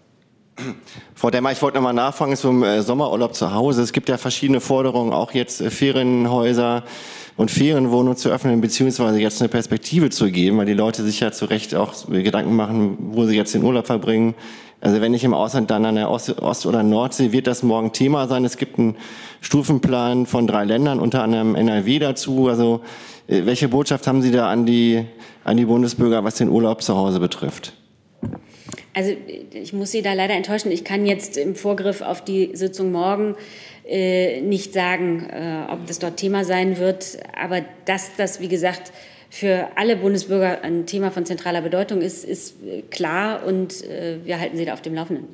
Frau Demmer, ich wollte noch mal nachfragen zum Sommerurlaub zu Hause. Es gibt ja verschiedene Forderungen, auch jetzt Ferienhäuser und Ferienwohnungen zu öffnen, beziehungsweise jetzt eine Perspektive zu geben, weil die Leute sich ja zu Recht auch Gedanken machen, wo sie jetzt den Urlaub verbringen. Also wenn nicht im Ausland, dann an der Ost-, Ost- oder Nordsee, wird das morgen Thema sein. Es gibt einen Stufenplan von drei Ländern, unter anderem N R W dazu. Also welche Botschaft haben Sie da an die, an die Bundesbürger, was den Urlaub zu Hause betrifft? Also ich muss Sie da leider enttäuschen. Ich kann jetzt im Vorgriff auf die Sitzung morgen äh, nicht sagen, äh, ob das dort Thema sein wird. Aber dass das, wie gesagt, für alle Bundesbürger ein Thema von zentraler Bedeutung ist, ist klar. Und äh, wir halten Sie da auf dem Laufenden.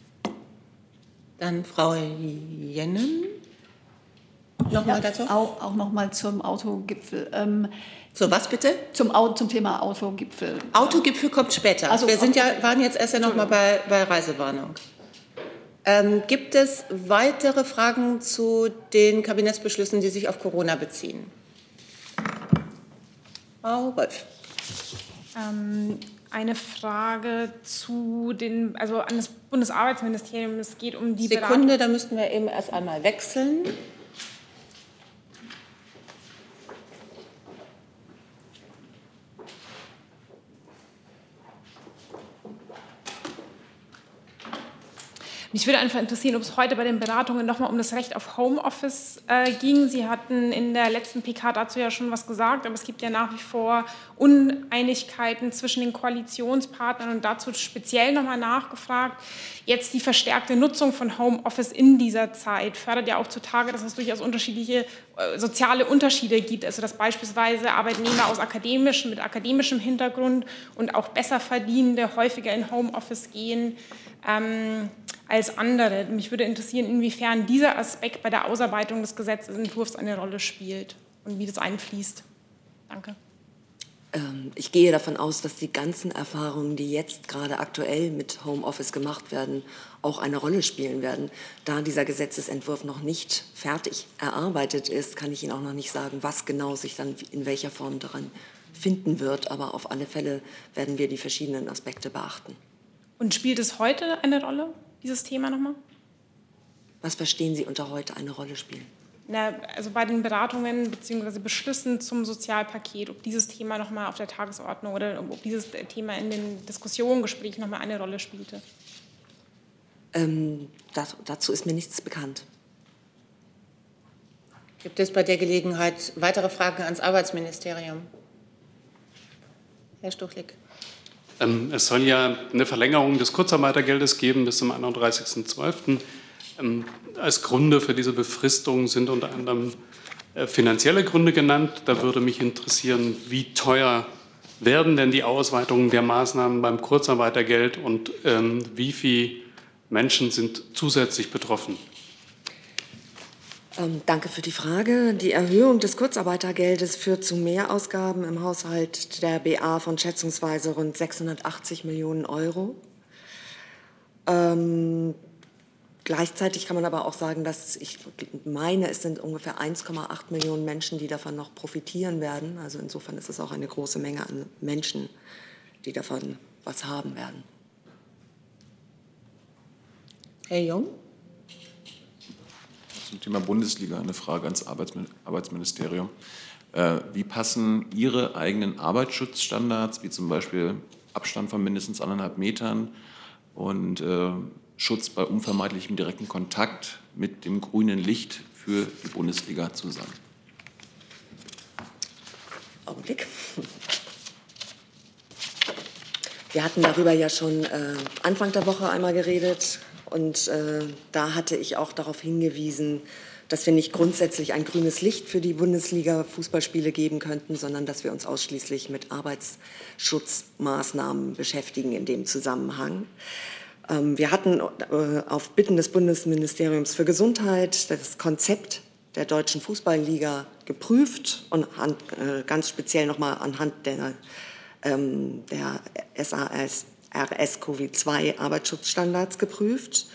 Dann Frau Jennen. Nochmal ja, dazu? Auch, auch nochmal zum Autogipfel. Ähm, So, was bitte? Zum, zum Thema Autogipfel. Autogipfel kommt später. Also, Wir sind ja, waren jetzt erst ja noch mal bei, bei Reisewarnung. Ähm, gibt es weitere Fragen zu den Kabinettsbeschlüssen, die sich auf Corona beziehen? Frau Wolf. Ähm, eine Frage zu den, also an das Bundesarbeitsministerium. Es geht um die Sekunde, Beratung. Da müssten wir eben erst einmal wechseln. Mich würde einfach interessieren, ob es heute bei den Beratungen nochmal um das Recht auf Homeoffice äh, ging. Sie hatten in der letzten P K dazu ja schon was gesagt, aber es gibt ja nach wie vor Uneinigkeiten zwischen den Koalitionspartnern und dazu speziell nochmal nachgefragt. Jetzt die verstärkte Nutzung von Homeoffice in dieser Zeit fördert ja auch zutage, dass es durchaus unterschiedliche äh, soziale Unterschiede gibt. Also dass beispielsweise Arbeitnehmer aus akademischem, mit akademischem Hintergrund und auch besser verdienende häufiger in Homeoffice gehen ähm, als andere. Mich würde interessieren, inwiefern dieser Aspekt bei der Ausarbeitung des Gesetzentwurfs eine Rolle spielt und wie das einfließt. Danke. Ähm, ich gehe davon aus, dass die ganzen Erfahrungen, die jetzt gerade aktuell mit Homeoffice gemacht werden, auch eine Rolle spielen werden. Da dieser Gesetzesentwurf noch nicht fertig erarbeitet ist, kann ich Ihnen auch noch nicht sagen, was genau sich dann in welcher Form daran finden wird. Aber auf alle Fälle werden wir die verschiedenen Aspekte beachten. Und spielt es heute eine Rolle, dieses Thema nochmal? Was verstehen Sie unter heute eine Rolle spielen? Na, also bei den Beratungen bzw. Beschlüssen zum Sozialpaket, ob dieses Thema nochmal auf der Tagesordnung oder ob dieses Thema in den Diskussionen, Gesprächen nochmal eine Rolle spielte? Ähm, das, dazu ist mir nichts bekannt. Gibt es bei der Gelegenheit weitere Fragen ans Arbeitsministerium? Herr Stuchlik. Ähm, es soll ja eine Verlängerung des Kurzarbeitergeldes geben bis zum einunddreißigsten zwölften Ähm, als Gründe für diese Befristung sind unter anderem äh, finanzielle Gründe genannt. Da würde mich interessieren, wie teuer werden denn die Ausweitungen der Maßnahmen beim Kurzarbeitergeld und ähm, wie viele Menschen sind zusätzlich betroffen? Ähm, danke für die Frage. Die Erhöhung des Kurzarbeitergeldes führt zu Mehrausgaben im Haushalt der B A von schätzungsweise rund sechshundertachtzig Millionen Euro. Ähm, gleichzeitig kann man aber auch sagen, dass ich meine, es sind ungefähr eins Komma acht Millionen Menschen, die davon noch profitieren werden. Also insofern ist es auch eine große Menge an Menschen, die davon was haben werden. Herr Jung? Zum Thema Bundesliga eine Frage ans Arbeitsministerium. Wie passen Ihre eigenen Arbeitsschutzstandards, wie zum Beispiel Abstand von mindestens anderthalb Metern und äh, Schutz bei unvermeidlichem direkten Kontakt mit dem grünen Licht für die Bundesliga zusammen? Augenblick. Wir hatten darüber ja schon äh, Anfang der Woche einmal geredet. Und äh, da hatte ich auch darauf hingewiesen, dass wir nicht grundsätzlich ein grünes Licht für die Bundesliga-Fußballspiele geben könnten, sondern dass wir uns ausschließlich mit Arbeitsschutzmaßnahmen beschäftigen in dem Zusammenhang. Ähm, wir hatten äh, auf Bitten des Bundesministeriums für Gesundheit das Konzept der Deutschen Fußballliga geprüft und an, äh, ganz speziell nochmal anhand der, ähm, der S A S R S C O V I D zwei Arbeitsschutzstandards geprüft.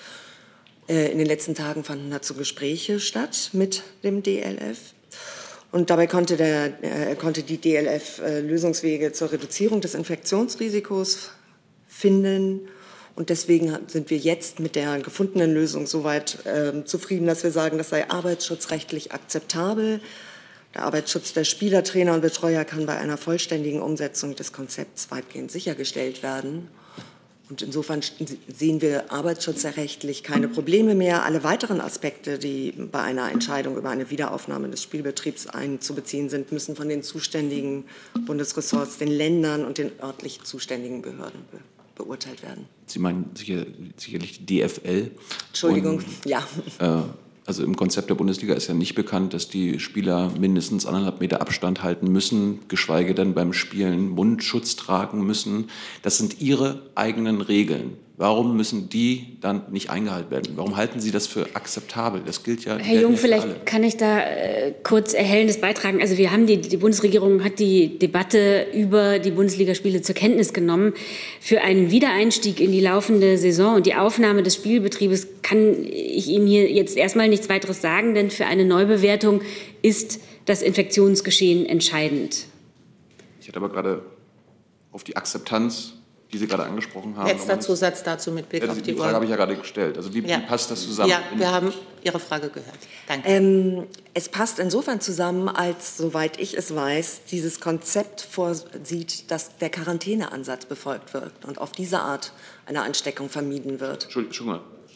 In den letzten Tagen fanden dazu Gespräche statt mit dem D L F. Und dabei konnte, der, äh, konnte die D L F äh, Lösungswege zur Reduzierung des Infektionsrisikos finden. Und deswegen sind wir jetzt mit der gefundenen Lösung soweit äh, zufrieden, dass wir sagen, das sei arbeitsschutzrechtlich akzeptabel. Der Arbeitsschutz der Spieler, Trainer und Betreuer kann bei einer vollständigen Umsetzung des Konzepts weitgehend sichergestellt werden. Und insofern sehen wir arbeitsschutzrechtlich keine Probleme mehr. Alle weiteren Aspekte, die bei einer Entscheidung über eine Wiederaufnahme des Spielbetriebs einzubeziehen sind, müssen von den zuständigen Bundesressorts, den Ländern und den örtlich zuständigen Behörden be beurteilt werden. Sie meinen sicher, sicherlich die D F L? Entschuldigung, und, ja. Äh, Also im Konzept der Bundesliga ist ja nicht bekannt, dass die Spieler mindestens anderthalb Meter Abstand halten müssen, geschweige denn beim Spielen Mundschutz tragen müssen. Das sind Ihre eigenen Regeln. Warum müssen die dann nicht eingehalten werden? Warum halten Sie das für akzeptabel? Das gilt ja. Herr Jung, ja vielleicht alle. kann ich da äh, kurz Erhellendes beitragen. Also wir haben die, die Bundesregierung hat die Debatte über die Bundesligaspiele zur Kenntnis genommen. Für einen Wiedereinstieg in die laufende Saison und die Aufnahme des Spielbetriebes kann ich Ihnen hier jetzt erstmal nichts weiteres sagen, denn für eine Neubewertung ist das Infektionsgeschehen entscheidend. Ich hatte aber gerade auf die Akzeptanz, die Sie gerade angesprochen haben. Letzter Zusatz dazu mit Blick ja, auf die, die Frage Uhr. habe ich ja gerade gestellt. Also wie, ja. wie passt das zusammen? Ja, wir haben Ihre Frage gehört. Danke. Ähm, es passt insofern zusammen, als, soweit ich es weiß, dieses Konzept vorsieht, dass der Quarantäneansatz befolgt wird und auf diese Art eine Ansteckung vermieden wird. Entschuldigung.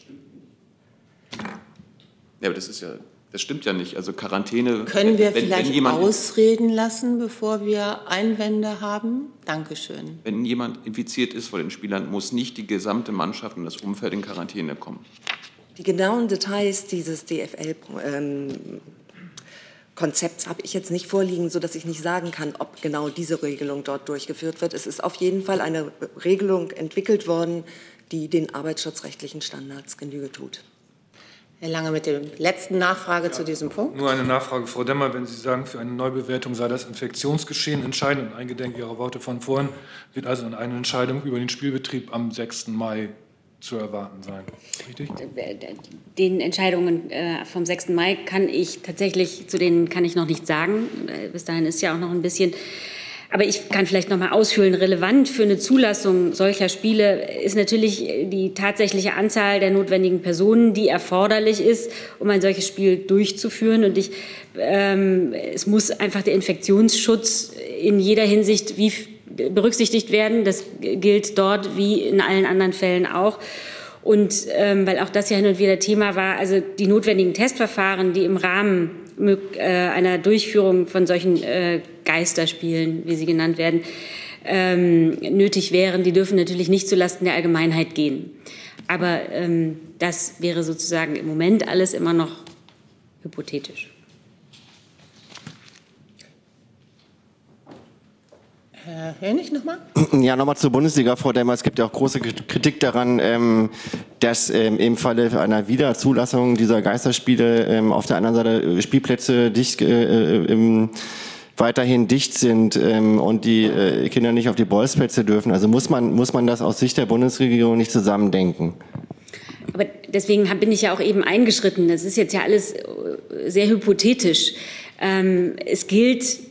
Ja, aber das ist ja, das stimmt ja nicht. Also Quarantäne. Können wir wenn, vielleicht wenn jemand, ausreden lassen, bevor wir Einwände haben? Dankeschön. Wenn jemand infiziert ist vor den Spielern, muss nicht die gesamte Mannschaft und das Umfeld in Quarantäne kommen. Die genauen Details dieses D F L-Konzepts habe ich jetzt nicht vorliegen, sodass ich nicht sagen kann, ob genau diese Regelung dort durchgeführt wird. Es ist auf jeden Fall eine Regelung entwickelt worden, die den arbeitsschutzrechtlichen Standards Genüge tut. Herr Lange mit der letzten Nachfrage ja, zu diesem Punkt. Nur eine Nachfrage, Frau Demmer, wenn Sie sagen, für eine Neubewertung sei das Infektionsgeschehen entscheidend und eingedenk Ihrer Worte von vorhin, wird also eine Entscheidung über den Spielbetrieb am sechsten Mai zu erwarten sein. Richtig? Den Entscheidungen äh, vom sechsten Mai kann ich tatsächlich, zu denen kann ich noch nichts sagen. Äh, bis dahin ist ja auch noch ein bisschen. Aber ich kann vielleicht noch mal ausführen, relevant für eine Zulassung solcher Spiele ist natürlich die tatsächliche Anzahl der notwendigen Personen, die erforderlich ist, um ein solches Spiel durchzuführen. Und ich, ähm, es muss einfach der Infektionsschutz in jeder Hinsicht wie berücksichtigt werden. Das gilt dort wie in allen anderen Fällen auch. Und ähm, weil auch das ja hin und wieder Thema war, also die notwendigen Testverfahren, die im Rahmen äh, einer Durchführung von solchen äh, Geisterspielen, wie sie genannt werden, ähm, nötig wären. Die dürfen natürlich nicht zulasten der Allgemeinheit gehen. Aber ähm, das wäre sozusagen im Moment alles immer noch hypothetisch. Herr Hönig nochmal? Ja, nochmal zur Bundesliga, Frau Demmer. Es gibt ja auch große Kritik daran, ähm, dass ähm, im Falle einer Wiederzulassung dieser Geisterspiele ähm, auf der anderen Seite Spielplätze dicht, äh, ähm, weiterhin dicht sind ähm, und die äh, Kinder nicht auf die Bolzplätze dürfen. Also muss man, muss man das aus Sicht der Bundesregierung nicht zusammendenken? Aber deswegen bin ich ja auch eben eingeschritten. Das ist jetzt ja alles sehr hypothetisch. Ähm, es gilt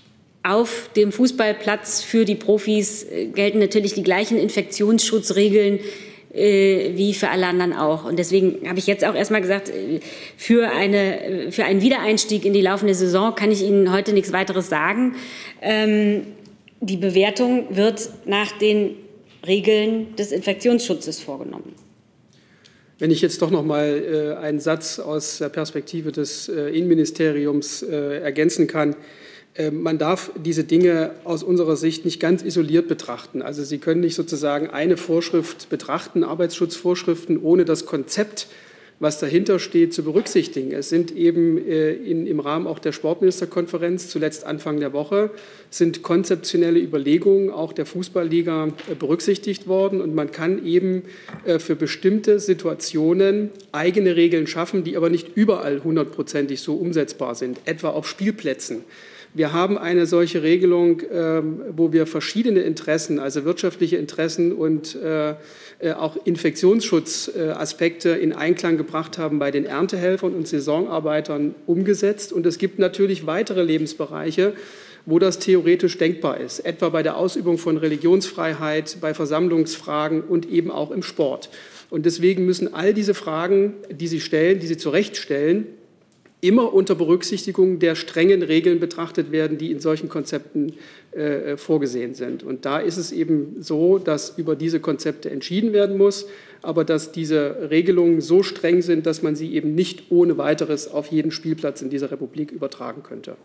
auf dem Fußballplatz für die Profis gelten natürlich die gleichen Infektionsschutzregeln äh, wie für alle anderen auch. Und deswegen habe ich jetzt auch erstmal gesagt, für, eine, für einen Wiedereinstieg in die laufende Saison kann ich Ihnen heute nichts weiteres sagen. Ähm, die Bewertung wird nach den Regeln des Infektionsschutzes vorgenommen. Wenn ich jetzt doch noch mal äh, einen Satz aus der Perspektive des äh, Innenministeriums äh, ergänzen kann. Man darf diese Dinge aus unserer Sicht nicht ganz isoliert betrachten. Also Sie können nicht sozusagen eine Vorschrift betrachten, Arbeitsschutzvorschriften, ohne das Konzept, was dahinter steht, zu berücksichtigen. Es sind eben äh, in, im Rahmen auch der Sportministerkonferenz, zuletzt Anfang der Woche, sind konzeptionelle Überlegungen auch der Fußballliga äh, berücksichtigt worden. Und man kann eben äh, für bestimmte Situationen eigene Regeln schaffen, die aber nicht überall hundertprozentig so umsetzbar sind, etwa auf Spielplätzen. Wir haben eine solche Regelung, wo wir verschiedene Interessen, also wirtschaftliche Interessen und auch Infektionsschutzaspekte in Einklang gebracht haben bei den Erntehelfern und Saisonarbeitern umgesetzt. Und es gibt natürlich weitere Lebensbereiche, wo das theoretisch denkbar ist, etwa bei der Ausübung von Religionsfreiheit, bei Versammlungsfragen und eben auch im Sport. Und deswegen müssen all diese Fragen, die Sie stellen, die Sie zu Recht stellen, immer unter Berücksichtigung der strengen Regeln betrachtet werden, die in solchen Konzepten äh, vorgesehen sind. Und da ist es eben so, dass über diese Konzepte entschieden werden muss, aber dass diese Regelungen so streng sind, dass man sie eben nicht ohne weiteres auf jeden Spielplatz in dieser Republik übertragen könnte.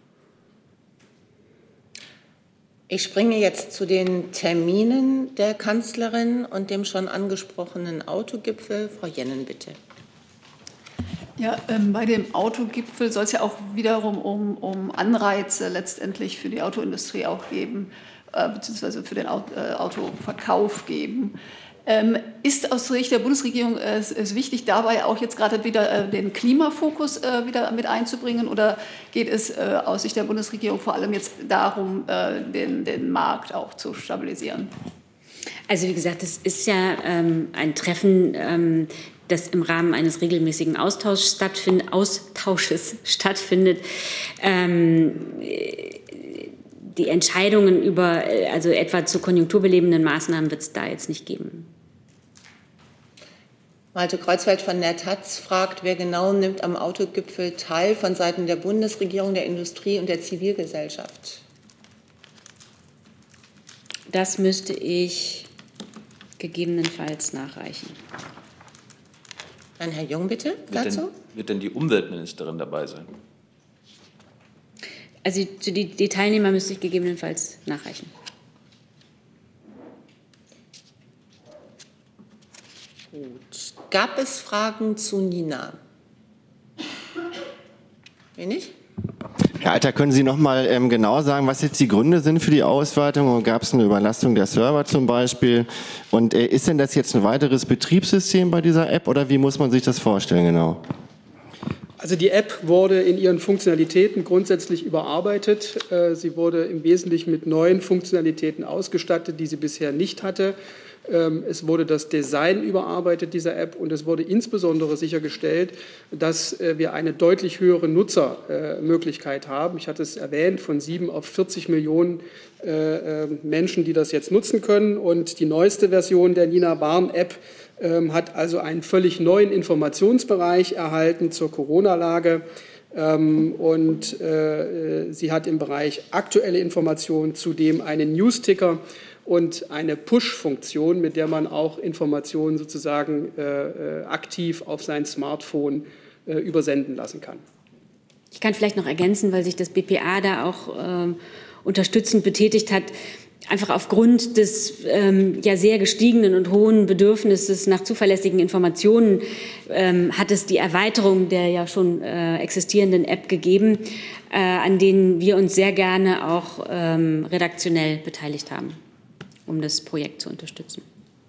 Ich springe jetzt zu den Terminen der Kanzlerin und dem schon angesprochenen Autogipfel. Frau Jennen, bitte. Ja, ähm, bei dem Autogipfel soll es ja auch wiederum um, um Anreize letztendlich für die Autoindustrie auch geben, äh, beziehungsweise für den Auto, äh, Autoverkauf geben. Ähm, ist aus Sicht der Bundesregierung äh, es, es wichtig, dabei auch jetzt gerade wieder äh, den Klimafokus äh, wieder mit einzubringen, oder geht es äh, aus Sicht der Bundesregierung vor allem jetzt darum, äh, den, den Markt auch zu stabilisieren? Also wie gesagt, es ist ja ähm, ein Treffen, ähm, das im Rahmen eines regelmäßigen Austauschs stattfind, Austausches stattfindet. Ähm, die Entscheidungen über, also etwa zu konjunkturbelebenden Maßnahmen, wird es da jetzt nicht geben. Malte Kreuzfeld von der Taz fragt, wer genau nimmt am Autogipfel teil von Seiten der Bundesregierung, der Industrie und der Zivilgesellschaft? Das müsste ich gegebenenfalls nachreichen. Dann Herr Jung, bitte, dazu. Wird denn, wird denn die Umweltministerin dabei sein? Also die, die, die Teilnehmer müsste ich gegebenenfalls nachreichen. Gut. Gab es Fragen zu Nina? Wenig? Herr Alter, können Sie noch mal ähm, genau sagen, was jetzt die Gründe sind für die Ausweitung? Gab es eine Überlastung der Server zum Beispiel? Und äh, ist denn das jetzt ein weiteres Betriebssystem bei dieser App, oder wie muss man sich das vorstellen genau? Also die App wurde in ihren Funktionalitäten grundsätzlich überarbeitet. Sie wurde im Wesentlichen mit neuen Funktionalitäten ausgestattet, die sie bisher nicht hatte. Es wurde das Design überarbeitet dieser App, und es wurde insbesondere sichergestellt, dass wir eine deutlich höhere Nutzermöglichkeit haben. Ich hatte es erwähnt, von sieben auf vierzig Millionen Menschen, die das jetzt nutzen können. Und die neueste Version der Nina Warn-App hat also einen völlig neuen Informationsbereich erhalten zur Corona-Lage. Und sie hat im Bereich aktuelle Informationen zudem einen News-Ticker und eine Push-Funktion, mit der man auch Informationen sozusagen äh, aktiv auf sein Smartphone äh, übersenden lassen kann. Ich kann vielleicht noch ergänzen, weil sich das B P A da auch ähm, unterstützend betätigt hat, einfach aufgrund des ähm, ja sehr gestiegenen und hohen Bedürfnisses nach zuverlässigen Informationen ähm, hat es die Erweiterung der ja schon äh, existierenden App gegeben, äh, an denen wir uns sehr gerne auch ähm, redaktionell beteiligt haben, um das Projekt zu unterstützen.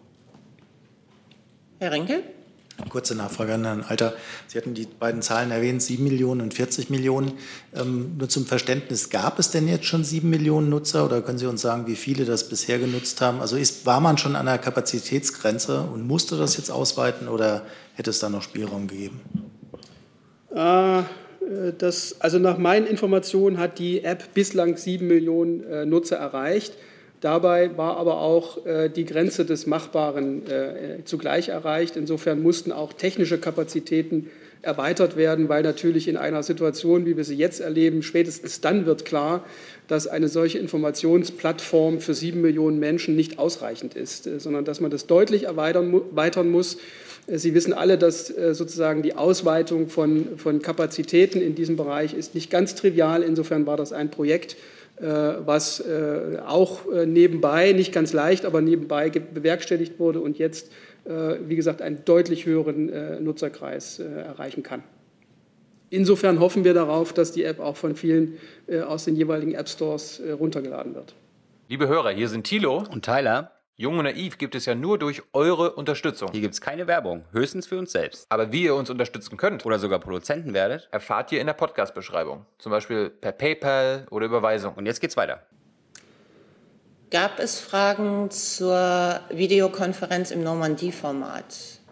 Herr Rinke? Kurze Nachfrage an Herrn Alter. Sie hatten die beiden Zahlen erwähnt, sieben Millionen und vierzig Millionen. Ähm, nur zum Verständnis, gab es denn jetzt schon sieben Millionen Nutzer oder können Sie uns sagen, wie viele das bisher genutzt haben? Also ist, war man schon an der Kapazitätsgrenze und musste das jetzt ausweiten oder hätte es da noch Spielraum gegeben? Äh, das, also nach meinen Informationen hat die App bislang sieben Millionen äh, Nutzer erreicht. Dabei war aber auch äh, die Grenze des Machbaren äh, zugleich erreicht. Insofern mussten auch technische Kapazitäten erweitert werden, weil natürlich in einer Situation, wie wir sie jetzt erleben, spätestens dann wird klar, dass eine solche Informationsplattform für sieben Millionen Menschen nicht ausreichend ist, äh, sondern dass man das deutlich erweitern, erweitern muss. Äh, Sie wissen alle, dass äh, sozusagen die Ausweitung von, von Kapazitäten in diesem Bereich ist nicht ganz trivial. Insofern war das ein Projekt, was auch nebenbei, nicht ganz leicht, aber nebenbei bewerkstelligt wurde und jetzt, wie gesagt, einen deutlich höheren Nutzerkreis erreichen kann. Insofern hoffen wir darauf, dass die App auch von vielen aus den jeweiligen App Stores runtergeladen wird. Liebe Hörer, hier sind Thilo und Tyler. Jung und Naiv gibt es ja nur durch eure Unterstützung. Hier gibt es keine Werbung, höchstens für uns selbst. Aber wie ihr uns unterstützen könnt oder sogar Produzenten werdet, erfahrt ihr in der Podcast-Beschreibung. Zum Beispiel per PayPal oder Überweisung. Und jetzt geht's weiter. Gab es Fragen zur Videokonferenz im Normandie-Format?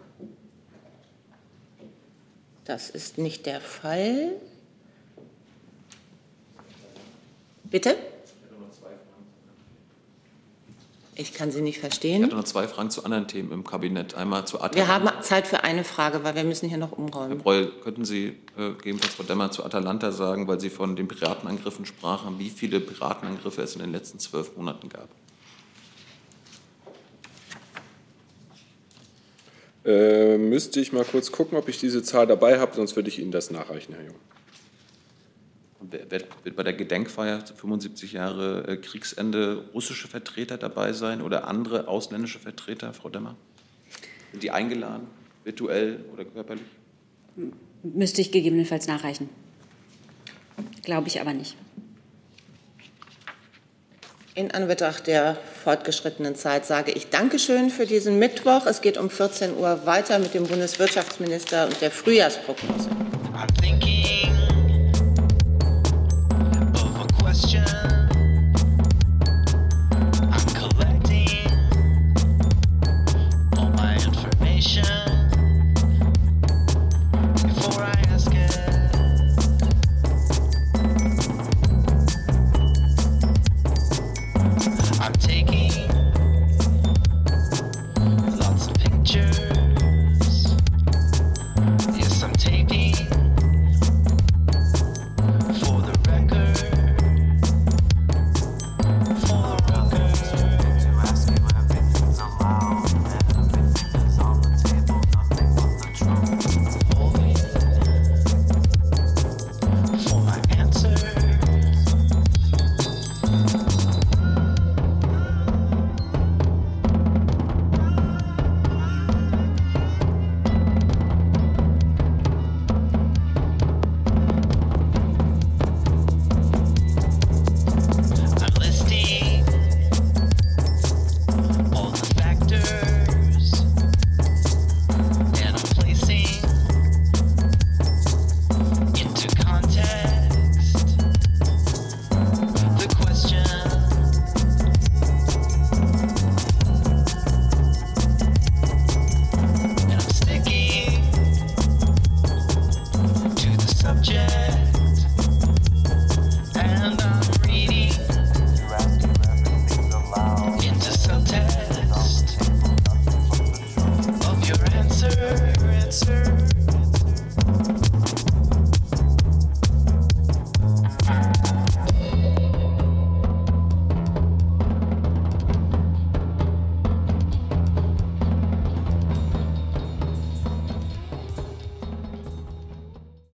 Das ist nicht der Fall. Bitte? Ich kann Sie nicht verstehen. Ich hatte noch zwei Fragen zu anderen Themen im Kabinett. Einmal zu Atalanta. Wir haben Zeit für eine Frage, weil wir müssen hier noch umräumen. Herr Breul, könnten Sie äh, gegebenenfalls Frau Demmer zu Atalanta sagen, weil Sie von den Piratenangriffen sprachen, wie viele Piratenangriffe es in den letzten zwölf Monaten gab? Äh, müsste ich mal kurz gucken, ob ich diese Zahl dabei habe, sonst würde ich Ihnen das nachreichen, Herr Jung. Wird bei der Gedenkfeier zu fünfundsiebzig Jahre Kriegsende russische Vertreter dabei sein oder andere ausländische Vertreter, Frau Demmer? Sind die eingeladen, virtuell oder körperlich? Müsste ich gegebenenfalls nachreichen. Glaube ich aber nicht. In Anbetracht der fortgeschrittenen Zeit sage ich Dankeschön für diesen Mittwoch. Es geht um vierzehn Uhr weiter mit dem Bundeswirtschaftsminister und der Frühjahrsprognose.